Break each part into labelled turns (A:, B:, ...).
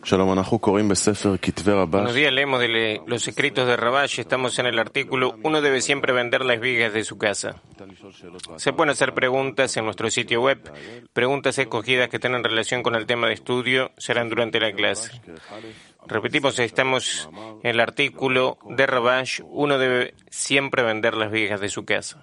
A: Buenos días, leemos de los escritos de Rabash. Estamos en el artículo "Uno debe siempre vender las vigas de su casa". Se pueden hacer preguntas en nuestro sitio web. Preguntas escogidas que tengan relación con el tema de estudio serán durante la clase. Repetimos, estamos en el artículo de Rabash. Uno debe siempre vender las vigas de su casa.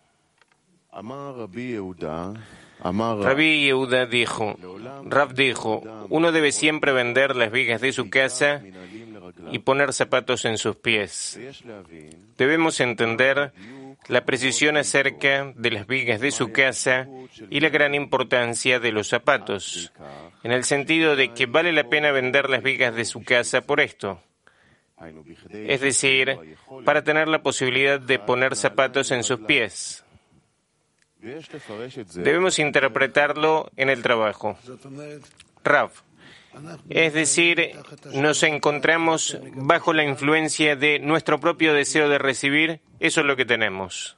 A: Rabbi Yehuda dijo, Rav dijo, uno debe siempre vender las vigas de su casa y poner zapatos en sus pies. Debemos entender la precisión acerca de las vigas de su casa y la gran importancia de los zapatos, en el sentido de que vale la pena vender las vigas de su casa por esto. Es decir, para tener la posibilidad de poner zapatos en sus pies. Debemos interpretarlo en el trabajo. Rav, es decir, nos encontramos bajo la influencia de nuestro propio deseo de recibir, eso es lo que tenemos.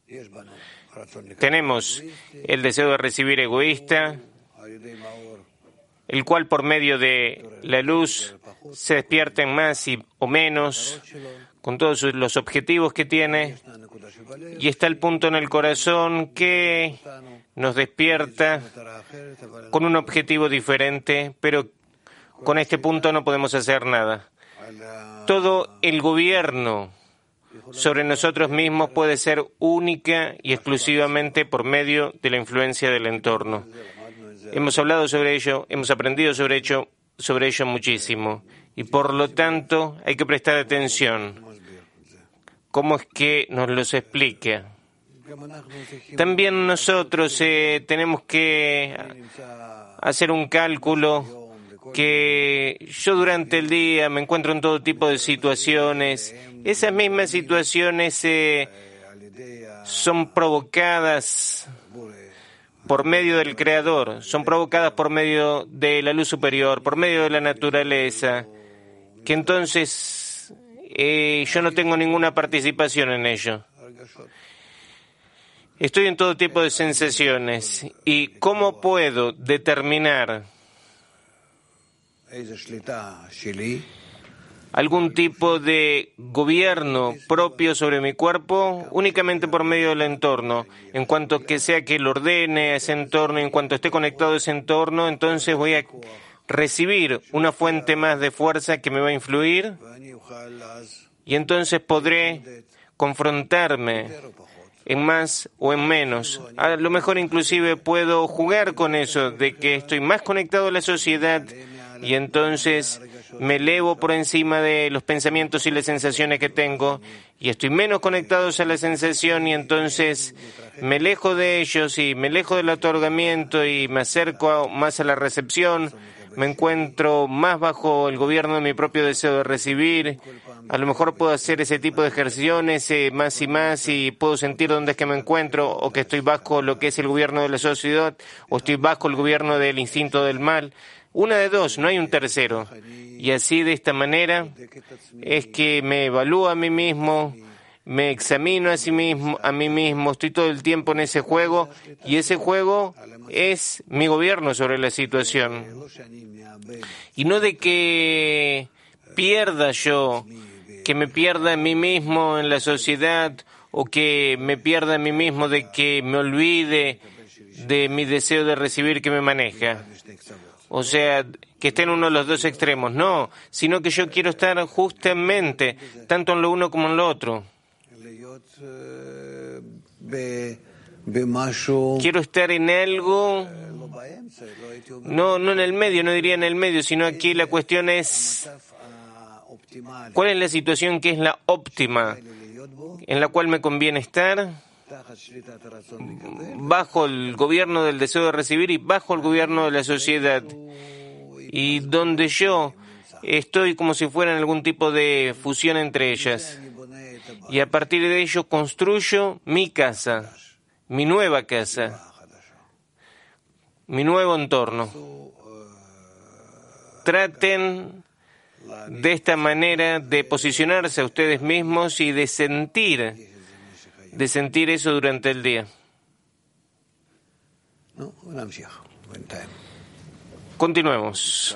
A: Tenemos el deseo de recibir egoísta, el cual por medio de la luz se despierta en más o menos, con todos los objetivos que tiene, y está el punto en el corazón que nos despierta con un objetivo diferente, pero con este punto no podemos hacer nada. Todo el gobierno sobre nosotros mismos puede ser única y exclusivamente por medio de la influencia del entorno. Hemos hablado sobre ello, hemos aprendido sobre ello muchísimo, y por lo tanto hay que prestar atención. ¿Cómo es que nos los explica? También nosotros tenemos que hacer un cálculo que yo durante el día me encuentro en todo tipo de situaciones. Esas mismas situaciones son provocadas por medio del Creador, son provocadas por medio de la luz superior, por medio de la naturaleza, que entonces yo no tengo ninguna participación en ello. Estoy en todo tipo de sensaciones. ¿Y cómo puedo determinar algún tipo de gobierno propio sobre mi cuerpo? Únicamente por medio del entorno. En cuanto que sea que lo ordene a ese entorno, en cuanto esté conectado a ese entorno, entonces voy a recibir una fuente más de fuerza que me va a influir, y entonces podré confrontarme en más o en menos. A lo mejor inclusive puedo jugar con eso, de que estoy más conectado a la sociedad y entonces me elevo por encima de los pensamientos y las sensaciones que tengo, y estoy menos conectado a la sensación y entonces me alejo de ellos y me alejo del otorgamiento y me acerco más a la recepción. Me encuentro más bajo el gobierno de mi propio deseo de recibir. A lo mejor puedo hacer ese tipo de ejercicios más y más, y puedo sentir dónde es que me encuentro, o que estoy bajo lo que es el gobierno de la sociedad, o estoy bajo el gobierno del instinto del mal. Una de dos, no hay un tercero. Y así, de esta manera, es que me evalúo a mí mismo, me examino a mí mismo, estoy todo el tiempo en ese juego, y ese juego es mi gobierno sobre la situación. Y no de que pierda yo, que me pierda a mí mismo en la sociedad, o que me pierda a mí mismo de que me olvide de mi deseo de recibir que me maneja. O sea, que esté en uno de los dos extremos. No, sino que yo quiero estar justamente tanto en lo uno como en lo otro. Quiero estar en algo, no en el medio, no diría en el medio, sino aquí la cuestión es ¿cuál es la situación que es la óptima, en la cual me conviene estar? Bajo el gobierno del deseo de recibir y bajo el gobierno de la sociedad, y donde yo estoy como si fuera en algún tipo de fusión entre ellas, y a partir de ello construyo mi casa, mi nueva casa, mi nuevo entorno. Traten de esta manera de posicionarse a ustedes mismos y de sentir eso durante el día. Continuemos.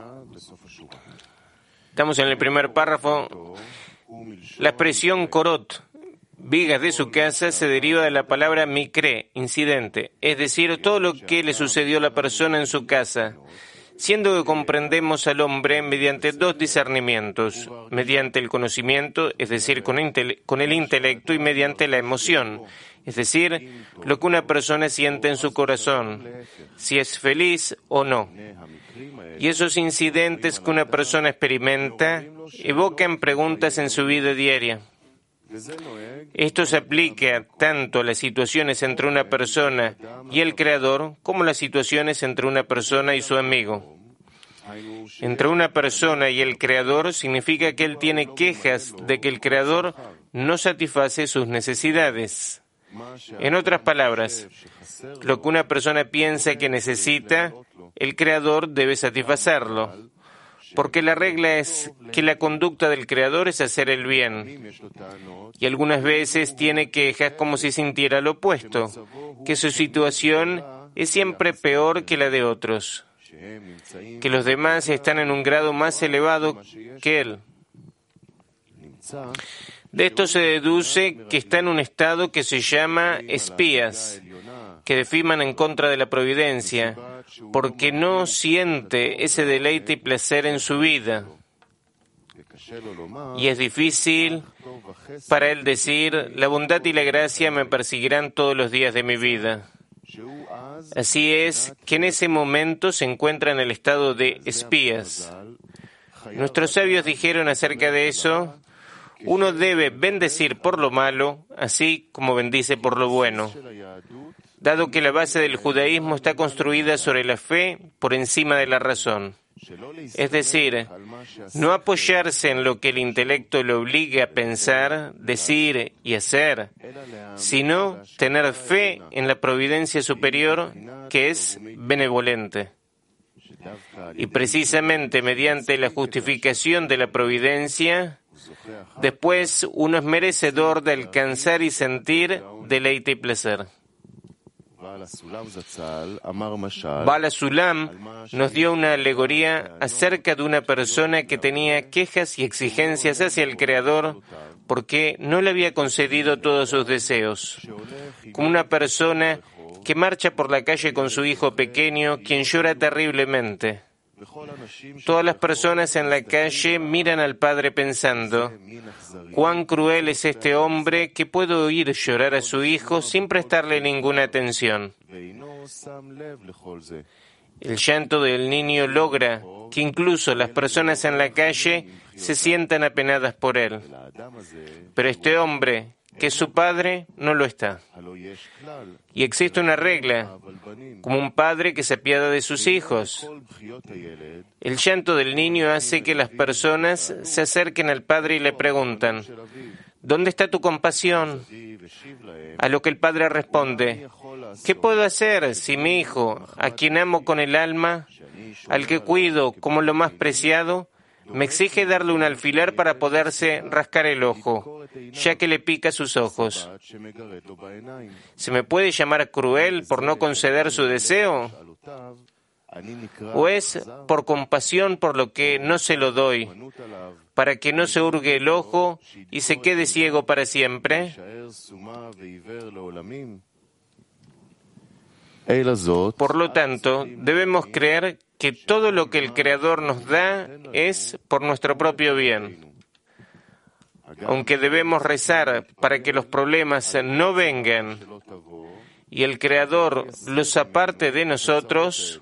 A: Estamos en el primer párrafo. La expresión korot, vigas de su casa, se deriva de la palabra mikre, incidente, es decir, todo lo que le sucedió a la persona en su casa, siendo que comprendemos al hombre mediante dos discernimientos, mediante el conocimiento, es decir, con el intelecto, y mediante la emoción, es decir, lo que una persona siente en su corazón, si es feliz o no. Y esos incidentes que una persona experimenta evocan preguntas en su vida diaria. Esto se aplica tanto a las situaciones entre una persona y el Creador como a las situaciones entre una persona y su amigo. Entre una persona y el Creador significa que él tiene quejas de que el Creador no satisface sus necesidades. En otras palabras, lo que una persona piensa que necesita, el Creador debe satisfacerlo, porque la regla es que la conducta del Creador es hacer el bien. Y algunas veces tiene quejas como si sintiera lo opuesto, que su situación es siempre peor que la de otros, que los demás están en un grado más elevado que él. De esto se deduce que está en un estado que se llama espías, que defiman en contra de la providencia, porque no siente ese deleite y placer en su vida. Y es difícil para él decir, la bondad y la gracia me perseguirán todos los días de mi vida. Así es que en ese momento se encuentra en el estado de espías. Nuestros sabios dijeron acerca de eso, uno debe bendecir por lo malo, así como bendice por lo bueno, dado que la base del judaísmo está construida sobre la fe por encima de la razón. Es decir, no apoyarse en lo que el intelecto le obliga a pensar, decir y hacer, sino tener fe en la providencia superior que es benevolente. Y precisamente mediante la justificación de la providencia, después uno es merecedor de alcanzar y sentir deleite y placer. Bala Sulam nos dio una alegoría acerca de una persona que tenía quejas y exigencias hacia el Creador porque no le había concedido todos sus deseos, como una persona que marcha por la calle con su hijo pequeño, quien llora terriblemente. Todas las personas en la calle miran al padre pensando, cuán cruel es este hombre que puede oír llorar a su hijo sin prestarle ninguna atención. El llanto del niño logra que incluso las personas en la calle se sientan apenadas por él. Pero este hombre, que es su padre, no lo está. Y existe una regla, como un padre que se apiada de sus hijos. El llanto del niño hace que las personas se acerquen al padre y le preguntan, ¿dónde está tu compasión? A lo que el padre responde, ¿qué puedo hacer si mi hijo, a quien amo con el alma, al que cuido como lo más preciado, me exige darle un alfiler para poderse rascar el ojo, ya que le pica sus ojos? ¿Se me puede llamar cruel por no conceder su deseo? ¿O es por compasión por lo que no se lo doy, para que no se hurgue el ojo y se quede ciego para siempre? Por lo tanto, debemos creer que todo lo que el Creador nos da es por nuestro propio bien. Aunque debemos rezar para que los problemas no vengan y el Creador los aparte de nosotros,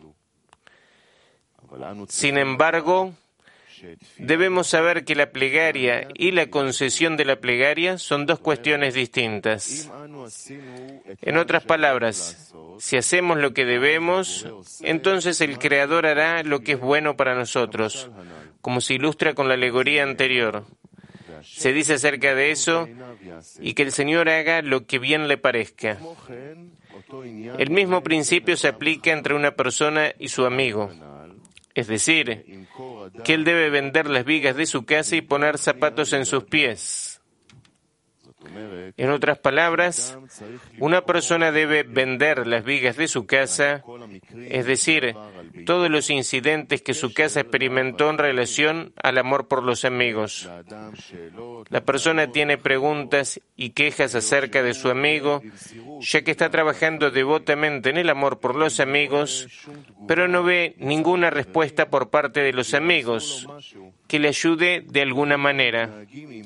A: sin embargo, debemos saber que la plegaria y la concesión de la plegaria son dos cuestiones distintas. En otras palabras, si hacemos lo que debemos, entonces el Creador hará lo que es bueno para nosotros, como se ilustra con la alegoría anterior. Se dice acerca de eso, y que el Señor haga lo que bien le parezca. El mismo principio se aplica entre una persona y su amigo. Es decir, que él debe vender las vigas de su casa y poner zapatos en sus pies. En otras palabras, una persona debe vender las vigas de su casa, es decir, todos los incidentes que su casa experimentó en relación al amor por los amigos. La persona tiene preguntas y quejas acerca de su amigo, ya que está trabajando devotamente en el amor por los amigos, pero no ve ninguna respuesta por parte de los amigos que le ayude de alguna manera.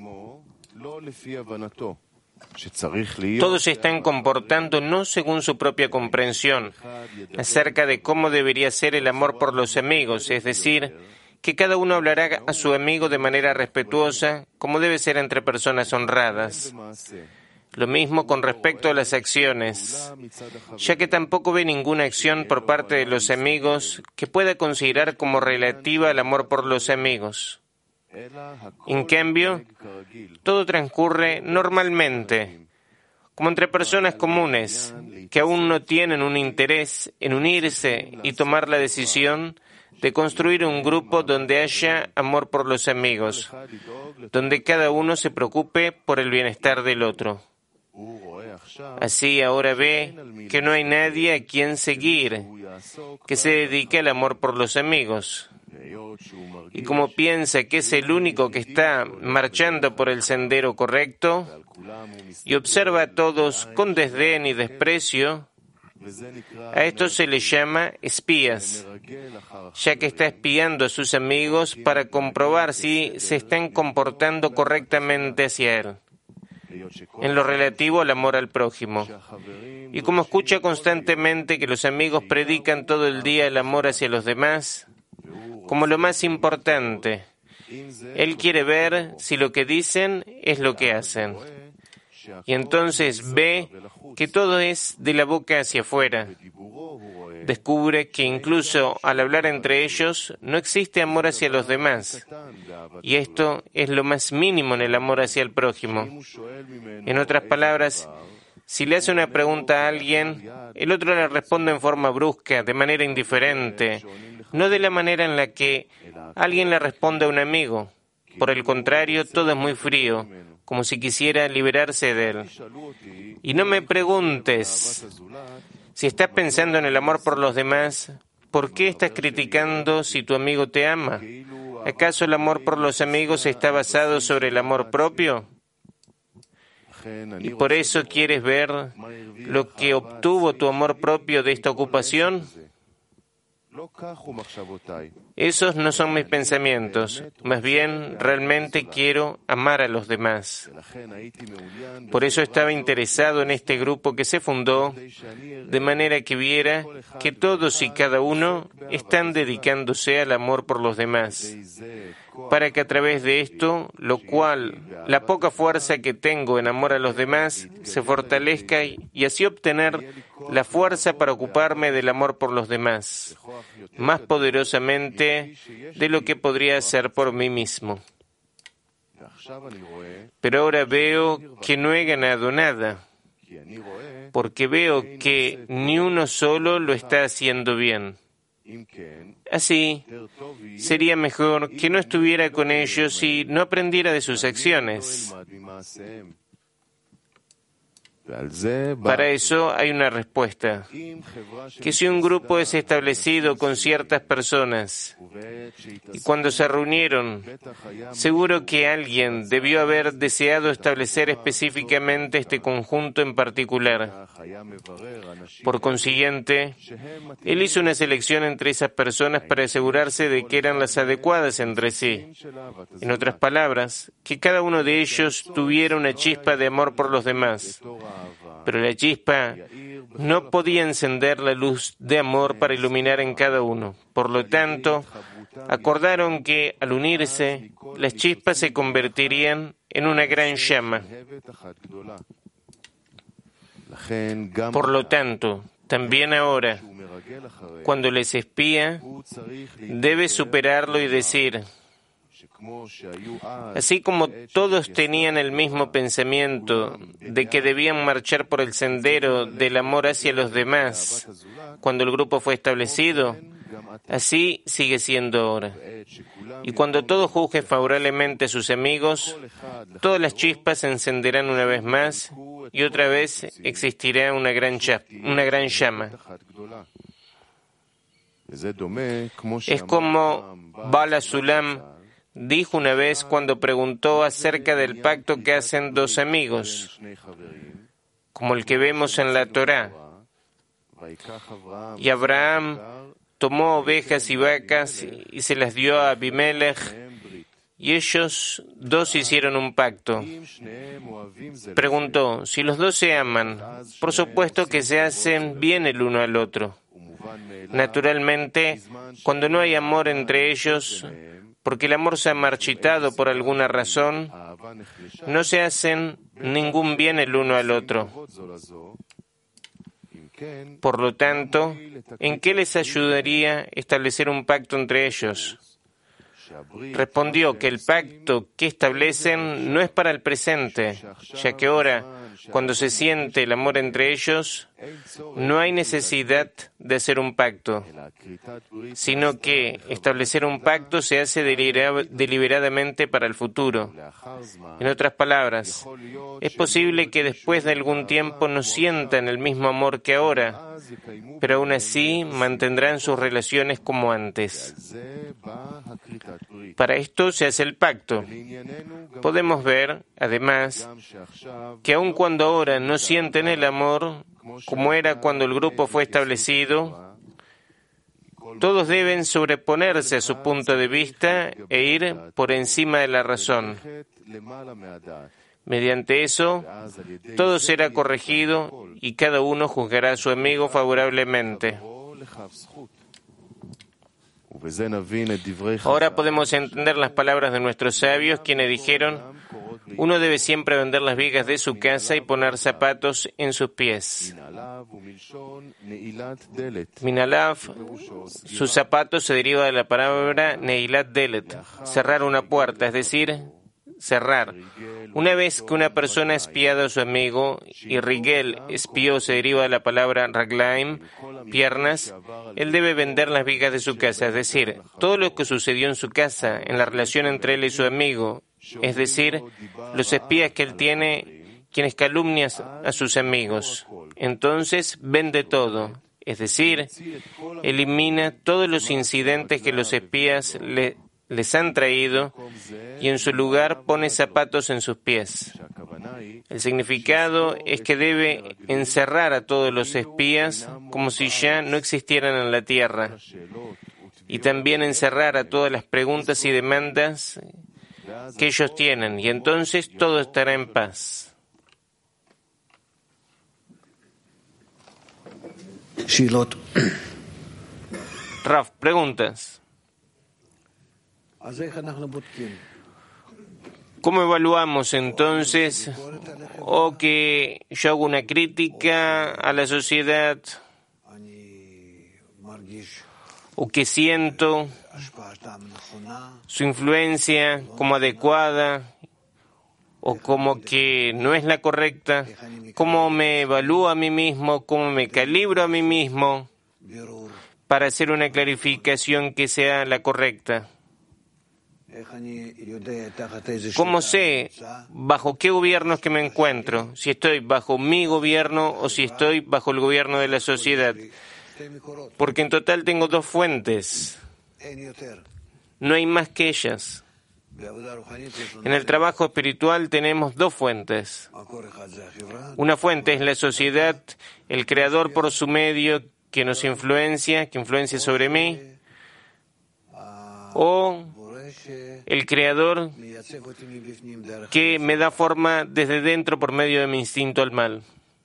A: Todos se están comportando no según su propia comprensión acerca de cómo debería ser el amor por los amigos, es decir, que cada uno hablará a su amigo de manera respetuosa, como debe ser entre personas honradas. Lo mismo con respecto a las acciones, ya que tampoco ve ninguna acción por parte de los amigos que pueda considerar como relativa al amor por los amigos. En cambio, todo transcurre normalmente, como entre personas comunes, que aún no tienen un interés en unirse y tomar la decisión de construir un grupo donde haya amor por los amigos, donde cada uno se preocupe por el bienestar del otro. Así ahora ve que no hay nadie a quien seguir, que se dedique al amor por los amigos. Y como piensa que es el único que está marchando por el sendero correcto y observa a todos con desdén y desprecio, a esto se le llama espías, ya que está espiando a sus amigos para comprobar si se están comportando correctamente hacia él, en lo relativo al amor al prójimo. Y como escucha constantemente que los amigos predican todo el día el amor hacia los demás, como lo más importante, él quiere ver si lo que dicen es lo que hacen. Y entonces ve que todo es de la boca hacia afuera. Descubre que incluso al hablar entre ellos no existe amor hacia los demás. Y esto es lo más mínimo en el amor hacia el prójimo. En otras palabras, si le hace una pregunta a alguien, el otro le responde en forma brusca, de manera indiferente, no de la manera en la que alguien le responde a un amigo. Por el contrario, todo es muy frío, como si quisiera liberarse de él. Y no me preguntes, si estás pensando en el amor por los demás, ¿por qué estás criticando si tu amigo te ama? ¿Acaso el amor por los amigos está basado sobre el amor propio? ¿Y por eso quieres ver lo que obtuvo tu amor propio de esta ocupación? Esos no son mis pensamientos, más bien realmente quiero amar a los demás. Por eso estaba interesado en este grupo que se fundó, de manera que viera que todos y cada uno están dedicándose al amor por los demás, para que a través de esto, lo cual, la poca fuerza que tengo en amor a los demás, se fortalezca y así obtener la fuerza para ocuparme del amor por los demás, más poderosamente de lo que podría hacer por mí mismo. Pero ahora veo que no he ganado nada, porque veo que ni uno solo lo está haciendo bien. Así, sería mejor que no estuviera con ellos y no aprendiera de sus acciones. Para eso hay una respuesta, que si un grupo es establecido con ciertas personas y cuando se reunieron, seguro que alguien debió haber deseado establecer específicamente este conjunto en particular. Por consiguiente, él hizo una selección entre esas personas para asegurarse de que eran las adecuadas entre sí. En otras palabras, que cada uno de ellos tuviera una chispa de amor por los demás. Pero la chispa no podía encender la luz de amor para iluminar en cada uno. Por lo tanto, acordaron que al unirse, las chispas se convertirían en una gran llama. Por lo tanto, también ahora, cuando les espía, debe superarlo y decir: así como todos tenían el mismo pensamiento de que debían marchar por el sendero del amor hacia los demás cuando el grupo fue establecido, Así sigue siendo ahora. Y cuando todo juzgue favorablemente a sus amigos, todas las chispas se encenderán una vez más y otra vez existirá una gran llama. Es como Bala Sulam dijo una vez cuando preguntó acerca del pacto que hacen dos amigos, como el que vemos en la Torá. Y Abraham tomó ovejas y vacas y se las dio a Abimelech, y ellos dos hicieron un pacto. Preguntó, si los dos se aman, por supuesto que se hacen bien el uno al otro. Naturalmente, cuando no hay amor entre ellos, porque el amor se ha marchitado por alguna razón, no se hacen ningún bien el uno al otro. Por lo tanto, ¿en qué les ayudaría establecer un pacto entre ellos? Respondió que el pacto que establecen no es para el presente, ya que ahora, cuando se siente el amor entre ellos, no hay necesidad de hacer un pacto, sino que establecer un pacto se hace deliberadamente para el futuro. En otras palabras, es posible que después de algún tiempo no sientan el mismo amor que ahora, pero aún así mantendrán sus relaciones como antes. Para esto se hace el pacto. Podemos ver, además, que aun cuando ahora no sienten el amor, como era cuando el grupo fue establecido, todos deben sobreponerse a su punto de vista e ir por encima de la razón. Mediante eso, todo será corregido y cada uno juzgará a su amigo favorablemente. Ahora podemos entender las palabras de nuestros sabios, quienes dijeron: uno debe siempre vender las vigas de su casa y poner zapatos en sus pies. Minalav, sus zapatos, se deriva de la palabra neilat delet, cerrar una puerta, es decir, cerrar. Una vez que una persona ha espiado a su amigo, y Rigel, espió, se deriva de la palabra raglaim, piernas, él debe vender las vigas de su casa, es decir, todo lo que sucedió en su casa, en la relación entre él y su amigo, es decir, los espías que él tiene, quienes calumnian a sus amigos. Entonces vende todo, es decir, elimina todos los incidentes que los espías les han traído y en su lugar pone zapatos en sus pies. El significado es que debe encerrar a todos los espías como si ya no existieran en la tierra, y también encerrar a todas las preguntas y demandas que ellos tienen, y entonces todo estará en paz. Raf, preguntas. ¿Cómo evaluamos entonces, o que yo hago una crítica a la sociedad, o que siento su influencia como adecuada o como que no es la correcta? ¿Cómo me evalúo a mí mismo? ¿Cómo me calibro a mí mismo para hacer una clarificación que sea la correcta? ¿Cómo sé bajo qué gobierno es que me encuentro? Si estoy bajo mi gobierno o si estoy bajo el gobierno de la sociedad. Porque en total tengo dos fuentes. No hay más que ellas. En el trabajo espiritual tenemos dos fuentes. Una fuente es la sociedad, el creador por su medio que nos influencia, que influencia sobre mí, o el creador que me da forma desde dentro por medio de mi instinto al mal.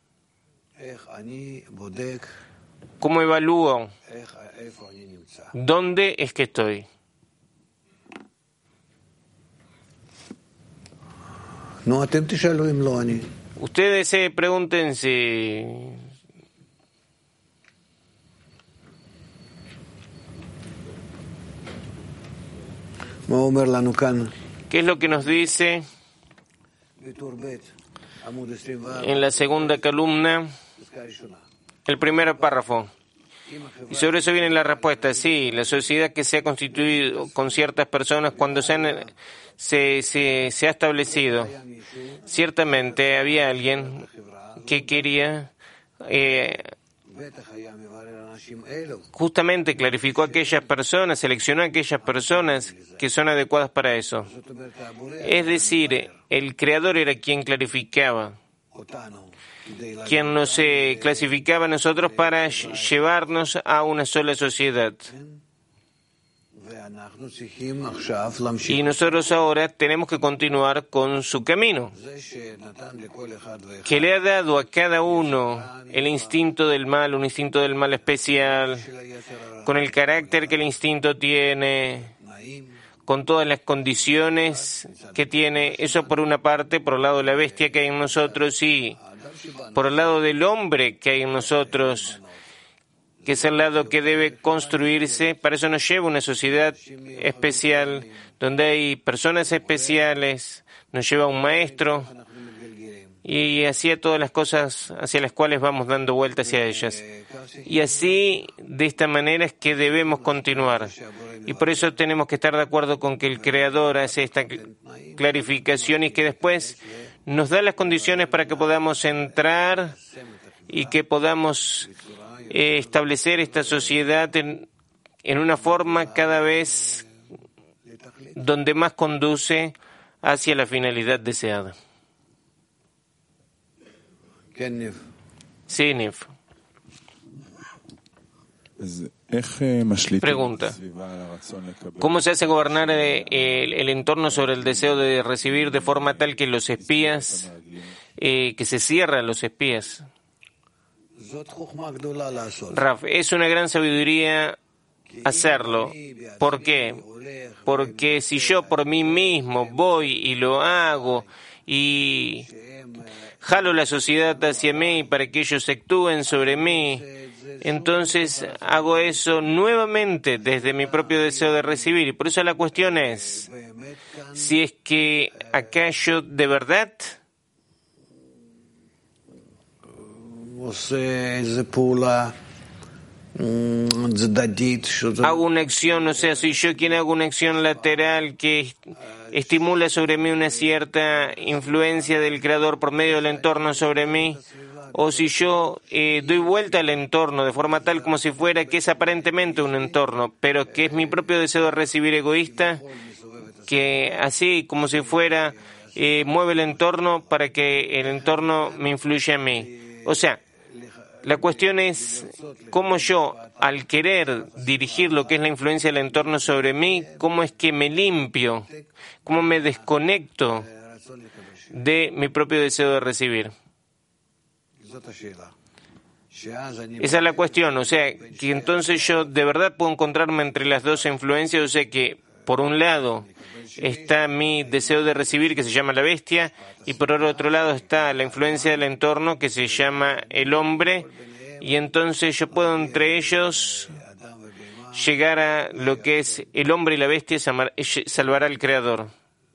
A: ¿Cómo evalúo dónde es que estoy? Ustedes se pregunten si... ¿Qué es lo que nos dice en la segunda columna, el primer párrafo? Y sobre eso viene la respuesta. Sí, la sociedad que se ha constituido con ciertas personas cuando se ha establecido. Ciertamente había alguien que quería justamente clarificó a aquellas personas, seleccionó a aquellas personas que son adecuadas para eso. Es decir, el Creador era quien clarificaba, quien nos clasificaba a nosotros para llevarnos a una sola sociedad. Y nosotros ahora tenemos que continuar con su camino, que le ha dado a cada uno el instinto del mal, un instinto del mal especial, con el carácter que el instinto tiene, con todas las condiciones que tiene. Eso por una parte, por el lado de la bestia que hay en nosotros, y por el lado del hombre que hay en nosotros, que es el lado que debe construirse. Para eso nos lleva una sociedad especial, donde hay personas especiales, nos lleva un maestro, y así a todas las cosas hacia las cuales vamos dando vuelta hacia ellas. Y así, de esta manera es que debemos continuar. Y por eso tenemos que estar de acuerdo con que el Creador hace esta clarificación y que después nos da las condiciones para que podamos entrar y que podamos establecer esta sociedad en una forma cada vez donde más conduce hacia la finalidad deseada. Sí, Nif. Pregunta: ¿cómo se hace gobernar el entorno sobre el deseo de recibir de forma tal que los espías, que se cierran los espías? Raf, es una gran sabiduría hacerlo. ¿Por qué? Porque si yo por mí mismo voy y lo hago y jalo la sociedad hacia mí para que ellos actúen sobre mí, entonces hago eso nuevamente desde mi propio deseo de recibir. Y por eso la cuestión es si es que acá yo de verdad hago una acción, o sea, soy yo quien hago una acción lateral que estimula sobre mí una cierta influencia del Creador por medio del entorno sobre mí, o si yo doy vuelta al entorno de forma tal como si fuera que es aparentemente un entorno, pero que es mi propio deseo de recibir egoísta, que así como si fuera mueve el entorno para que el entorno me influya a mí. O sea, la cuestión es cómo yo, al querer dirigir lo que es la influencia del entorno sobre mí, cómo es que me limpio, cómo me desconecto de mi propio deseo de recibir. Esa es la cuestión, o sea, que entonces yo de verdad puedo encontrarme entre las dos influencias, o sea que por un lado está mi deseo de recibir, que se llama la bestia, y por el otro lado está la influencia del entorno, que se llama el hombre, y entonces yo puedo entre ellos llegar a lo que es el hombre y la bestia, salvará al Creador.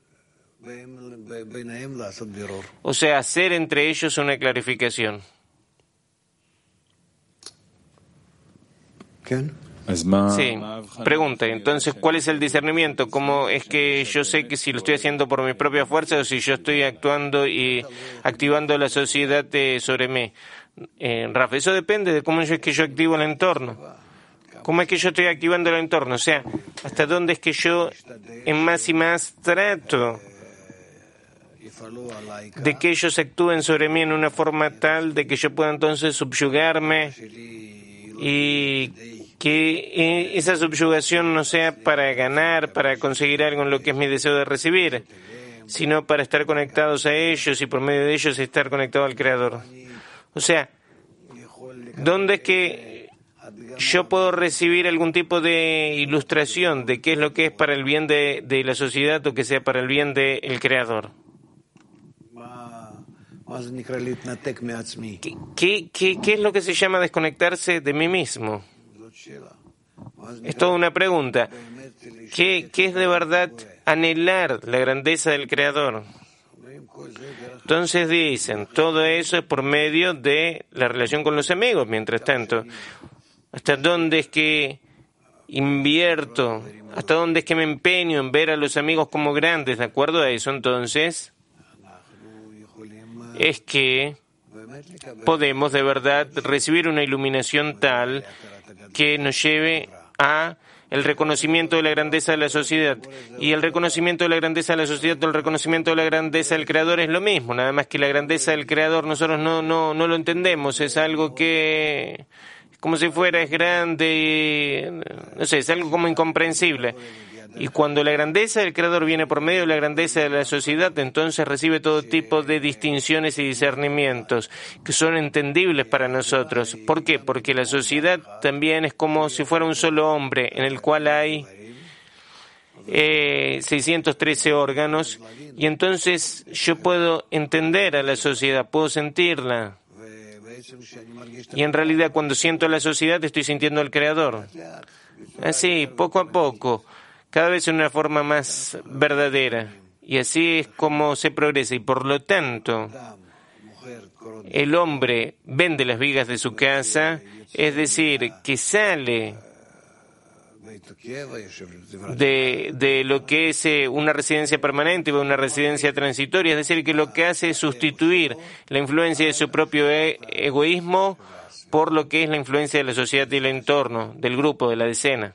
A: O sea, hacer entre ellos una clarificación. Sí, pregunta, entonces, ¿cuál es el discernimiento? ¿Cómo es que yo sé que si lo estoy haciendo por mi propia fuerza o si yo estoy actuando y activando la sociedad sobre mí? Rafa, eso depende de cómo es que yo activo el entorno. ¿Cómo es que yo estoy activando el entorno? O sea, ¿hasta dónde es que yo en más y más trato de que ellos actúen sobre mí en una forma tal de que yo pueda entonces subyugarme y que esa subyugación no sea para ganar, para conseguir algo en lo que es mi deseo de recibir, sino para estar conectados a ellos y por medio de ellos estar conectado al Creador? O sea, ¿dónde es que yo puedo recibir algún tipo de ilustración de qué es lo que es para el bien de la sociedad o que sea para el bien del Creador? ¿Qué es lo que se llama desconectarse de mí mismo? Es toda una pregunta. ¿Qué es de verdad anhelar la grandeza del Creador? Entonces dicen, todo eso es por medio de la relación con los amigos, mientras tanto. hasta dónde es que invierto, hasta dónde es que me empeño en ver a los amigos como grandes. De acuerdo a eso, entonces, es que podemos de verdad recibir una iluminación tal que nos lleve a el reconocimiento de la grandeza de la sociedad. Y el reconocimiento de la grandeza de la sociedad o el reconocimiento de la grandeza del Creador es lo mismo, nada más que la grandeza del Creador nosotros no lo entendemos, es algo que como si fuera es grande, no sé, es algo como incomprensible. Y cuando la grandeza del Creador viene por medio de la grandeza de la sociedad, entonces recibe todo tipo de distinciones y discernimientos que son entendibles para nosotros. ¿Por qué? Porque la sociedad también es como si fuera un solo hombre, en el cual hay 613 órganos, y entonces yo puedo entender a la sociedad, puedo sentirla. Y en realidad cuando siento a la sociedad estoy sintiendo al Creador. Así, poco a poco, cada vez en una forma más verdadera. Y así es como se progresa. Y por lo tanto, el hombre vende las vigas de su casa, es decir, que sale de lo que es una residencia permanente o una residencia transitoria, es decir, que lo que hace es sustituir la influencia de su propio egoísmo por lo que es la influencia de la sociedad y el entorno, del grupo, de la decena.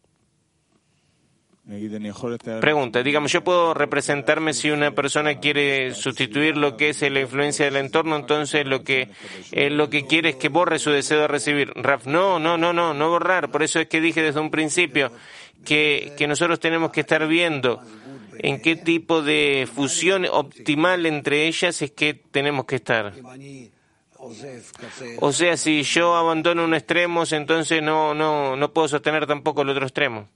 A: Pregunta, digamos, ¿yo puedo representarme si una persona quiere sustituir lo que es la influencia del entorno? Entonces lo que quiere es que borre su deseo de recibir. Raf, no borrar. Por eso es que dije desde un principio que nosotros tenemos que estar viendo en qué tipo de fusión optimal entre ellas es que tenemos que estar. O sea, si yo abandono un extremo, entonces no puedo sostener tampoco el otro extremo.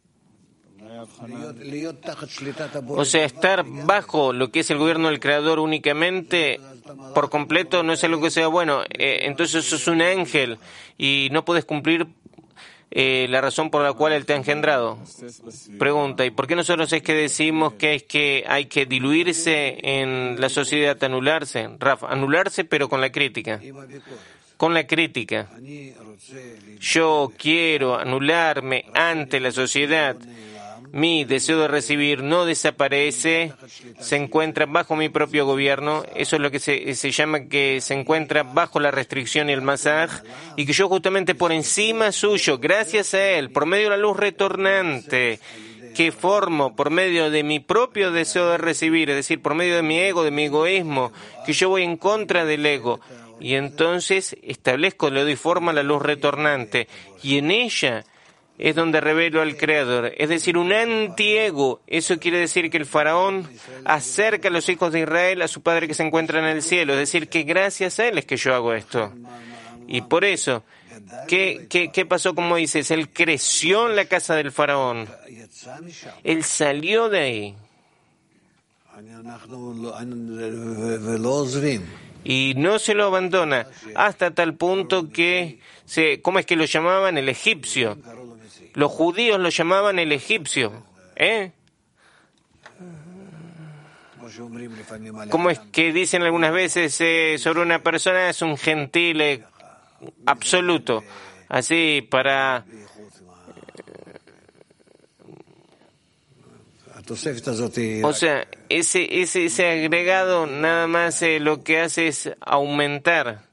A: O sea, estar bajo lo que es el gobierno del Creador únicamente, por completo, no es algo que sea bueno. Entonces sos un ángel y no puedes cumplir la razón por la cual Él te ha engendrado. Pregunta, ¿y por qué nosotros es que decimos que hay que diluirse en la sociedad, anularse? Rafa, anularse pero con la crítica. Con la crítica. Yo quiero anularme ante la sociedad. Mi deseo de recibir no desaparece, se encuentra bajo mi propio gobierno. Eso es lo que se llama que se encuentra bajo la restricción y el masaj, y que yo justamente por encima suyo, gracias a él, por medio de la luz retornante que formo por medio de mi propio deseo de recibir, es decir, por medio de mi ego, de mi egoísmo, que yo voy en contra del ego, y entonces establezco, le doy forma a la luz retornante, y en ella es donde revelo al Creador, es decir, un antiego. Eso quiere decir que el faraón acerca a los hijos de Israel a su Padre que se encuentra en el cielo, es decir, que gracias a él es que yo hago esto. Y por eso, ¿qué pasó con Moisés? Él creció en la casa del faraón, él salió de ahí. Y no se lo abandona hasta tal punto que, ¿cómo es que lo llamaban? El egipcio. Los judíos lo llamaban el egipcio. ¿Cómo es que dicen algunas veces sobre una persona? Es un gentil absoluto. Así para... O sea, ese agregado nada más lo que hace es aumentar.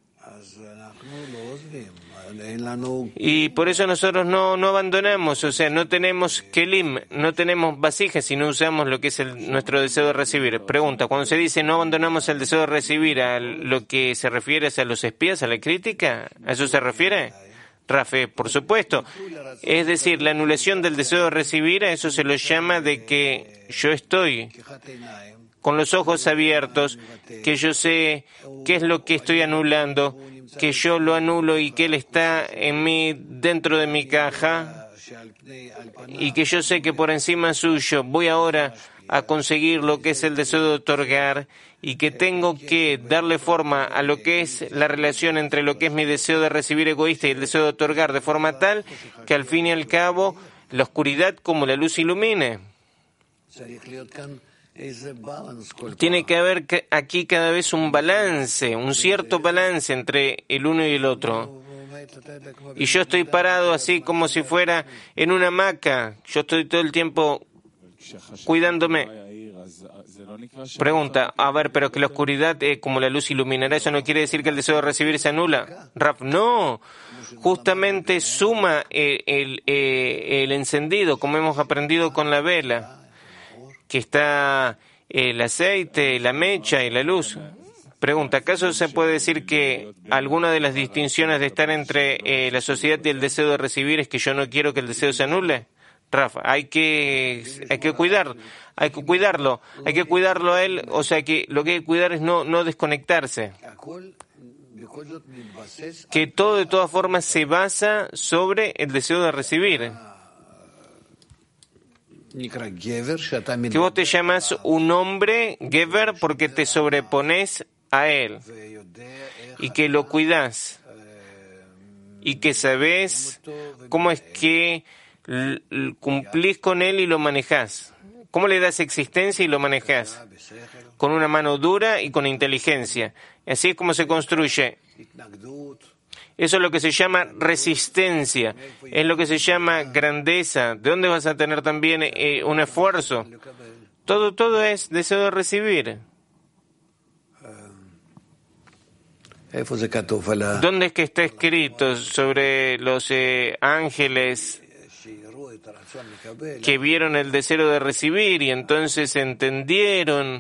A: Y por eso nosotros no abandonamos, o sea, no tenemos kelim, no tenemos vasijas, sino usamos lo que es nuestro deseo de recibir. Pregunta, cuando se dice no abandonamos el deseo de recibir, ¿a lo que se refiere es a los espías, a la crítica? ¿A eso se refiere? Rafe, por supuesto. Es decir, la anulación del deseo de recibir, a eso se lo llama de que yo estoy con los ojos abiertos, que yo sé qué es lo que estoy anulando, que yo lo anulo y que Él está en mí, dentro de mi caja, y que yo sé que por encima suyo voy ahora a conseguir lo que es el deseo de otorgar, y que tengo que darle forma a lo que es la relación entre lo que es mi deseo de recibir egoísta y el deseo de otorgar, de forma tal que al fin y al cabo la oscuridad como la luz ilumine. Tiene que haber aquí cada vez un balance, un cierto balance entre el uno y el otro. Y yo estoy parado así como si fuera en una hamaca. Yo estoy todo el tiempo cuidándome. Pregunta, a ver, pero que la oscuridad como la luz iluminará, ¿eso no quiere decir que el deseo de recibir se anula? Raf, no, justamente suma el encendido, como hemos aprendido con la vela, que está el aceite, la mecha y la luz. Pregunta, ¿acaso se puede decir que alguna de las distinciones de estar entre la sociedad y el deseo de recibir es que yo no quiero que el deseo se anule? Rafa, hay que cuidarlo a él, o sea que lo que hay que cuidar es no desconectarse. Que todo de todas formas se basa sobre el deseo de recibir. Que vos te llamas un hombre, Gever, porque te sobrepones a él y que lo cuidas y que sabes cómo es que cumplís con él y lo manejás. ¿Cómo le das existencia y lo manejás? Con una mano dura y con inteligencia. Así es como se construye. Eso es lo que se llama resistencia, es lo que se llama grandeza. ¿De dónde vas a tener también un esfuerzo? Todo es deseo de recibir. ¿Dónde es que está escrito sobre los ángeles que vieron el deseo de recibir y entonces entendieron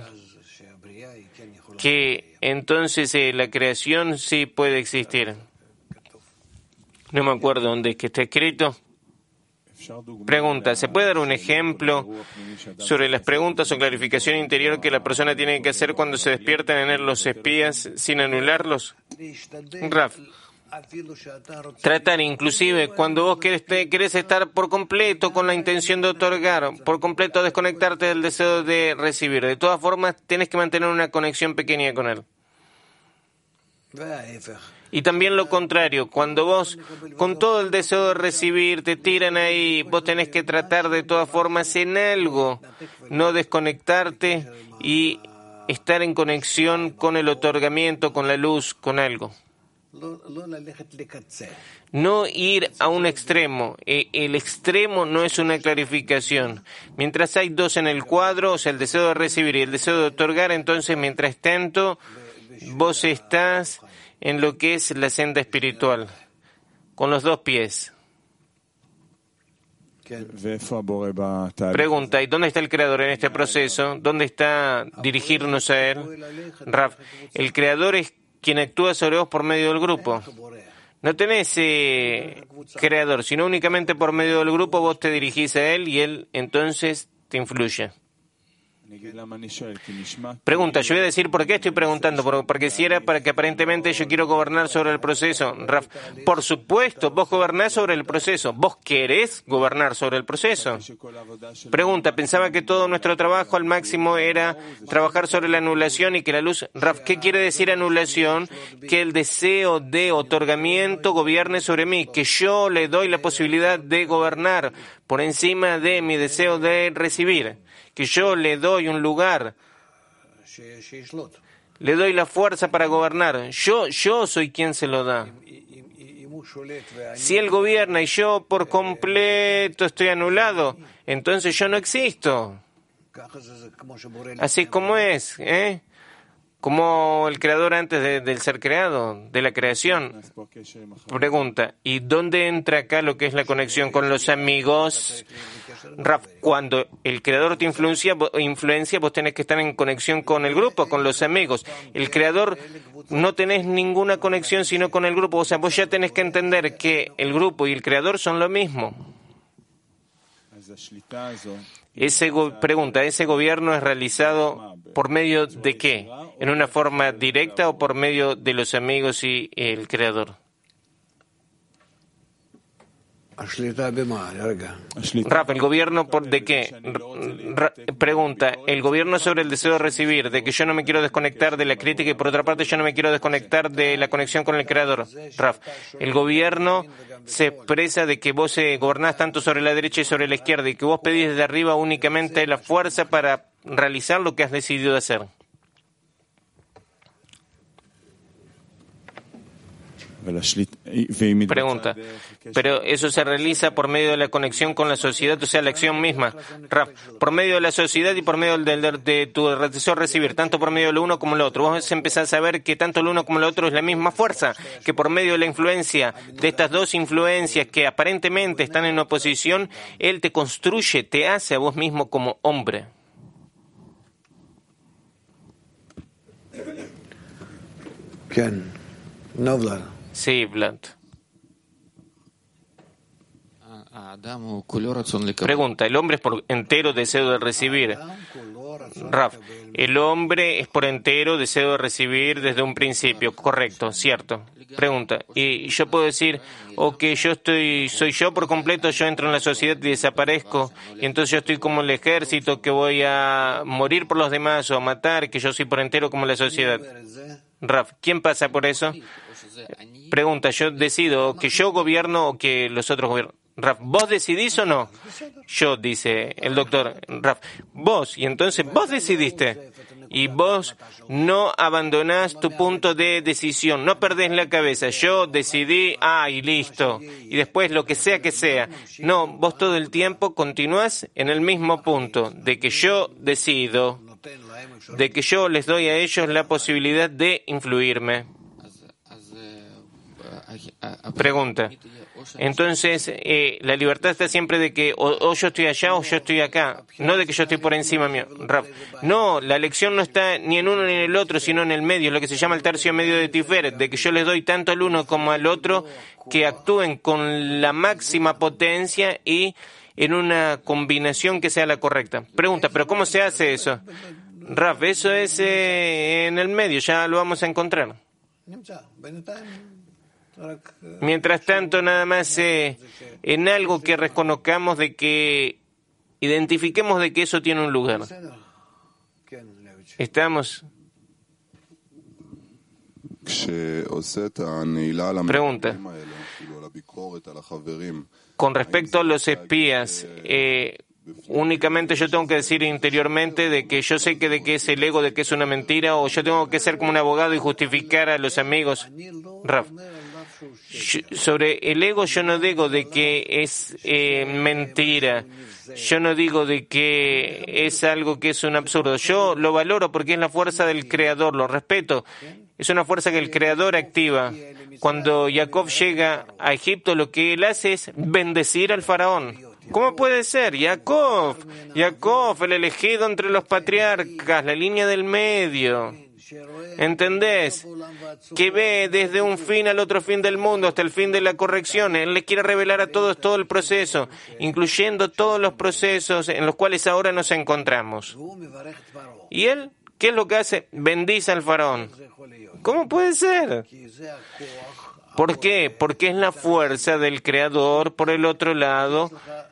A: que entonces la creación sí puede existir? No me acuerdo dónde es que está escrito. Pregunta, ¿se puede dar un ejemplo sobre las preguntas o clarificación interior que la persona tiene que hacer cuando se despiertan en él los espías sin anularlos? Raf, tratar inclusive cuando vos querés estar por completo con la intención de otorgar, por completo desconectarte del deseo de recibir. De todas formas, tienes que mantener una conexión pequeña con él. Y también lo contrario, cuando vos con todo el deseo de recibir te tiran ahí, vos tenés que tratar de todas formas en algo, no desconectarte y estar en conexión con el otorgamiento, con la luz, con algo. No ir a un extremo. El extremo no es una clarificación. Mientras hay dos en el cuadro, o sea, el deseo de recibir y el deseo de otorgar, entonces mientras tanto vos estás en lo que es la senda espiritual, con los dos pies. Pregunta, ¿y dónde está el Creador en este proceso? ¿Dónde está dirigirnos a Él? Raf, el Creador es quien actúa sobre vos por medio del grupo. No tenés Creador, sino únicamente por medio del grupo vos te dirigís a Él y Él entonces te influye. Pregunta, yo voy a decir por qué estoy preguntando, porque si era para que aparentemente yo quiero gobernar sobre el proceso. Raf, por supuesto, vos gobernás sobre el proceso, vos querés gobernar sobre el proceso. Pregunta, pensaba que todo nuestro trabajo al máximo era trabajar sobre la anulación y que la luz... Raf, ¿qué quiere decir anulación? Que el deseo de otorgamiento gobierne sobre mí, que yo le doy la posibilidad de gobernar por encima de mi deseo de recibir. Que yo le doy un lugar, le doy la fuerza para gobernar. Yo soy quien se lo da. Si él gobierna y yo por completo estoy anulado, entonces yo no existo. Así como es, como el creador antes del ser creado, de la creación. Pregunta, ¿y dónde entra acá lo que es la conexión con los amigos? Raf, cuando el creador te influencia, vos tenés que estar en conexión con el grupo, con los amigos. El creador no tenés ninguna conexión sino con el grupo. O sea, vos ya tenés que entender que el grupo y el creador son lo mismo. Pregunta, ¿ese gobierno es realizado por medio de qué? ¿En una forma directa o por medio de los amigos y el creador? Raf, ¿el gobierno de qué? Pregunta, ¿el gobierno sobre el deseo de recibir, de que yo no me quiero desconectar de la crítica y por otra parte yo no me quiero desconectar de la conexión con el Creador? Raf, ¿el gobierno se expresa de que vos gobernás tanto sobre la derecha y sobre la izquierda y que vos pedís desde arriba únicamente la fuerza para realizar lo que has decidido hacer? Pregunta, pero eso se realiza por medio de la conexión con la sociedad, o sea, la acción misma. Raf, por medio de la sociedad y por medio de tu deseo recibir, tanto por medio del uno como el otro. Vos empezás a ver que tanto el uno como el otro es la misma fuerza, que por medio de la influencia de estas dos influencias que aparentemente están en oposición, él te construye, te hace a vos mismo como hombre. Sí, Vlad. Pregunta, ¿el hombre es por entero deseo de recibir? Raf, el hombre es por entero deseo de recibir desde un principio, correcto, cierto. Pregunta, y yo puedo decir, soy yo por completo, yo entro en la sociedad y desaparezco, y entonces yo estoy como el ejército que voy a morir por los demás o a matar, que yo soy por entero como la sociedad. Raf, ¿quién pasa por eso? Pregunta, yo decido que yo gobierno o que los otros gobiernan. Raf, ¿vos decidís o no? Yo, dice el doctor. Raf, vos, y entonces vos decidiste. Y vos no abandonás tu punto de decisión, no perdés la cabeza. Yo decidí, y listo. Y después lo que sea que sea. No, vos todo el tiempo continuás en el mismo punto, de que yo decido, de que yo les doy a ellos la posibilidad de influirme. Pregunta. Entonces, la libertad está siempre de que o yo estoy allá o yo estoy acá, no de que yo estoy por encima mío. No, la elección no está ni en uno ni en el otro, sino en el medio, lo que se llama el tercio medio de Tiferet, de que yo les doy tanto al uno como al otro que actúen con la máxima potencia y en una combinación que sea la correcta. Pregunta, ¿pero cómo se hace eso? Raf, eso es en el medio, ya lo vamos a encontrar. Mientras tanto, nada más en algo que reconozcamos de que identifiquemos de que eso tiene un lugar. ¿Estamos? Pregunta. Con respecto a los espías, únicamente yo tengo que decir interiormente de que yo sé que de que es el ego, de que es una mentira, o yo tengo que ser como un abogado y justificar a los amigos. Raf, sobre el ego yo no digo de que es mentira, yo no digo de que es algo que es un absurdo, yo lo valoro porque es la fuerza del Creador, lo respeto, es una fuerza que el Creador activa. Cuando Jacob llega a Egipto, lo que él hace es bendecir al faraón. ¿Cómo puede ser? Jacob, el elegido entre los patriarcas, la línea del medio. ¿Entendés? Que ve desde un fin al otro fin del mundo hasta el fin de la corrección. Él le quiere revelar a todos todo el proceso, incluyendo todos los procesos en los cuales ahora nos encontramos. ¿Y él qué es lo que hace? Bendice al faraón. ¿Cómo puede ser? ¿Por qué? Porque es la fuerza del Creador por el otro lado.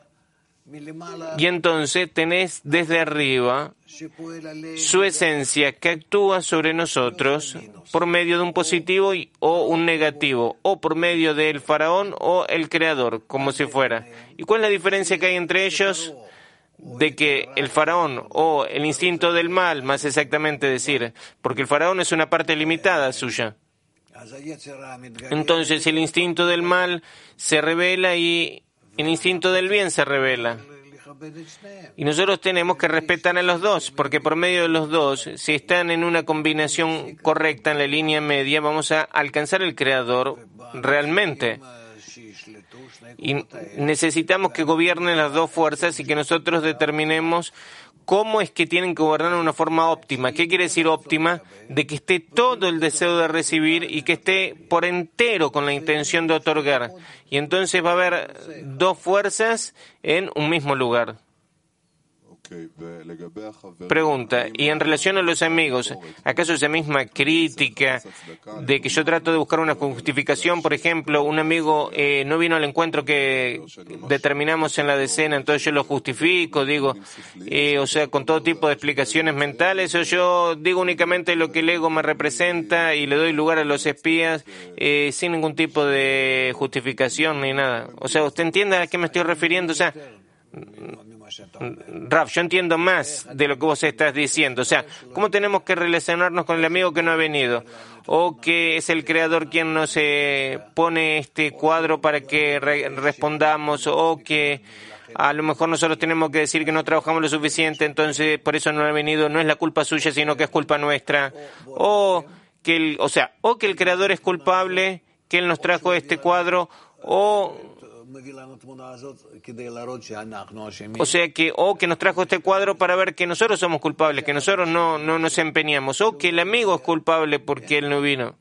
A: Y entonces tenés desde arriba su esencia que actúa sobre nosotros por medio de un positivo o un negativo, o por medio del faraón o el creador, como si fuera. ¿Y cuál es la diferencia que hay entre ellos? De que el faraón o el instinto del mal, más exactamente decir, porque el faraón es una parte limitada suya. Entonces el instinto del mal se revela y el instinto del bien se revela. Y nosotros tenemos que respetar a los dos, porque por medio de los dos, si están en una combinación correcta en la línea media, vamos a alcanzar el Creador realmente. Y necesitamos que gobiernen las dos fuerzas y que nosotros determinemos cómo es que tienen que gobernar de una forma óptima. ¿Qué quiere decir óptima? De que esté todo el deseo de recibir y que esté por entero con la intención de otorgar. Y entonces va a haber dos fuerzas en un mismo lugar. Pregunta, y en relación a los amigos, ¿acaso esa misma crítica de que yo trato de buscar una justificación? Por ejemplo, un amigo no vino al encuentro que determinamos en la decena, entonces yo lo justifico, digo, con todo tipo de explicaciones mentales, o yo digo únicamente lo que el ego me representa y le doy lugar a los espías sin ningún tipo de justificación ni nada. O sea, ¿usted entiende a qué me estoy refiriendo? O sea, Raf, yo entiendo más de lo que vos estás diciendo. O sea, ¿cómo tenemos que relacionarnos con el amigo que no ha venido? O que es el creador quien nos pone este cuadro para que respondamos, o que a lo mejor nosotros tenemos que decir que no trabajamos lo suficiente, entonces por eso no ha venido, no es la culpa suya, sino que es culpa nuestra. O que el creador es culpable, que él nos trajo este cuadro, o que nos trajo este cuadro para ver que nosotros somos culpables, que nosotros no nos empeñamos, o que el amigo es culpable porque él no vino.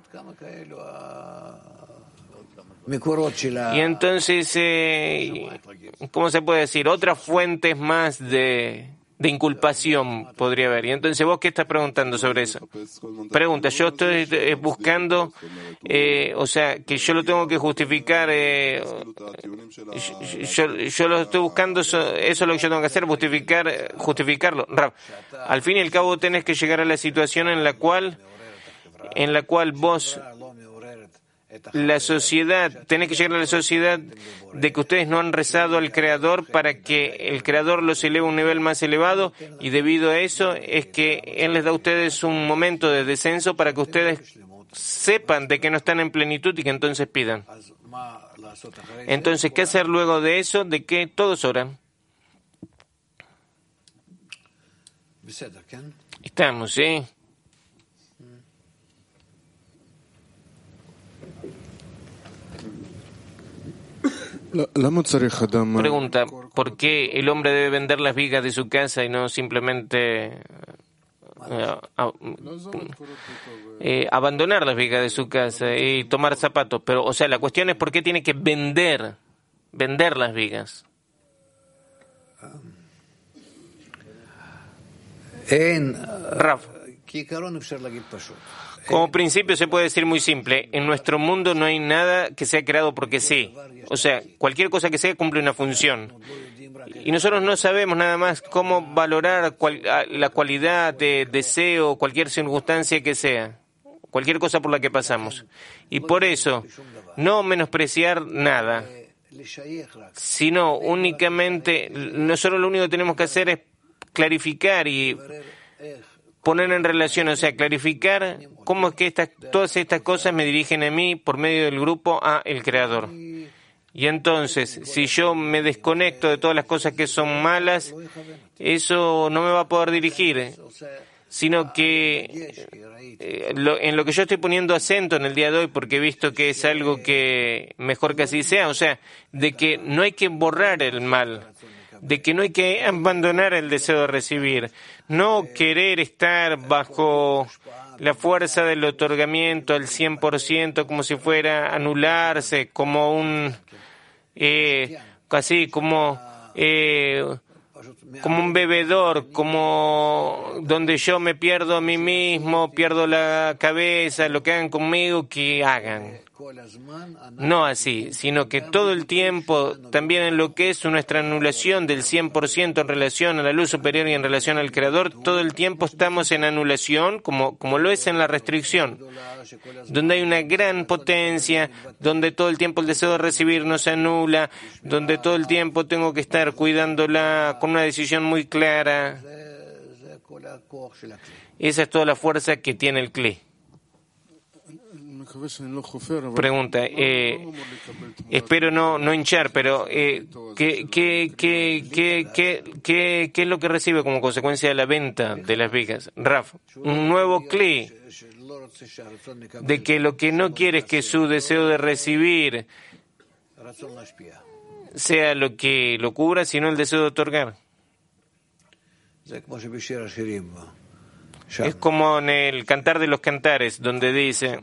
A: Y entonces, ¿cómo se puede decir? Otras fuentes más de inculpación podría haber. Y entonces, ¿vos qué estás preguntando sobre eso? Pregunta, yo estoy buscando, que yo lo tengo que justificar, yo lo estoy buscando, eso es lo que yo tengo que hacer, justificarlo. Al fin y al cabo tenés que llegar a la situación en la cual vos, la sociedad, tenés que llegar a la sociedad de que ustedes no han rezado al Creador para que el Creador los eleve a un nivel más elevado, y debido a eso es que Él les da a ustedes un momento de descenso para que ustedes sepan de que no están en plenitud y que entonces pidan. Entonces, ¿qué hacer luego de eso? De que todos oran. Estamos, ¿sí? Pregunta, ¿por qué el hombre debe vender las vigas de su casa y no simplemente abandonar las vigas de su casa y tomar zapatos? Pero, la cuestión es ¿por qué tiene que vender las vigas? Raf, como principio se puede decir muy simple: en nuestro mundo no hay nada que sea creado porque sí. Cualquier cosa que sea cumple una función. Y nosotros no sabemos nada más cómo valorar la cualidad de deseo, cualquier circunstancia que sea, cualquier cosa por la que pasamos. Y por eso, no menospreciar nada, sino únicamente, nosotros lo único que tenemos que hacer es clarificar y poner en relación, clarificar cómo es que todas estas cosas me dirigen a mí por medio del grupo a el Creador. Y entonces, si yo me desconecto de todas las cosas que son malas, eso no me va a poder dirigir, sino que en lo que yo estoy poniendo acento en el día de hoy, porque he visto que es algo que mejor que así sea, de que no hay que borrar el mal, de que no hay que abandonar el deseo de recibir, no querer estar bajo la fuerza del otorgamiento al 100%, como si fuera anularse, como como un bebedor, como donde yo me pierdo a mí mismo, pierdo la cabeza, lo que hagan conmigo, que hagan. No así, sino que todo el tiempo, también en lo que es nuestra anulación del 100% en relación a la luz superior y en relación al Creador, todo el tiempo estamos en anulación, como lo es en la restricción, donde hay una gran potencia, donde todo el tiempo el deseo de recibir nos anula, donde todo el tiempo tengo que estar cuidándola con una decisión muy clara. Esa es toda la fuerza que tiene el Kli. Pregunta, espero no hinchar, pero ¿qué es lo que recibe como consecuencia de la venta de las vigas? Raf, un nuevo Kli, de que lo que no quiere es que su deseo de recibir sea lo que lo cubra, sino el deseo de otorgar. Es como en el Cantar de los Cantares, donde dice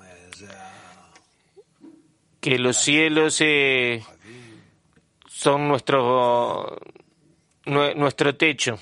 A: que los cielos son nuestro techo.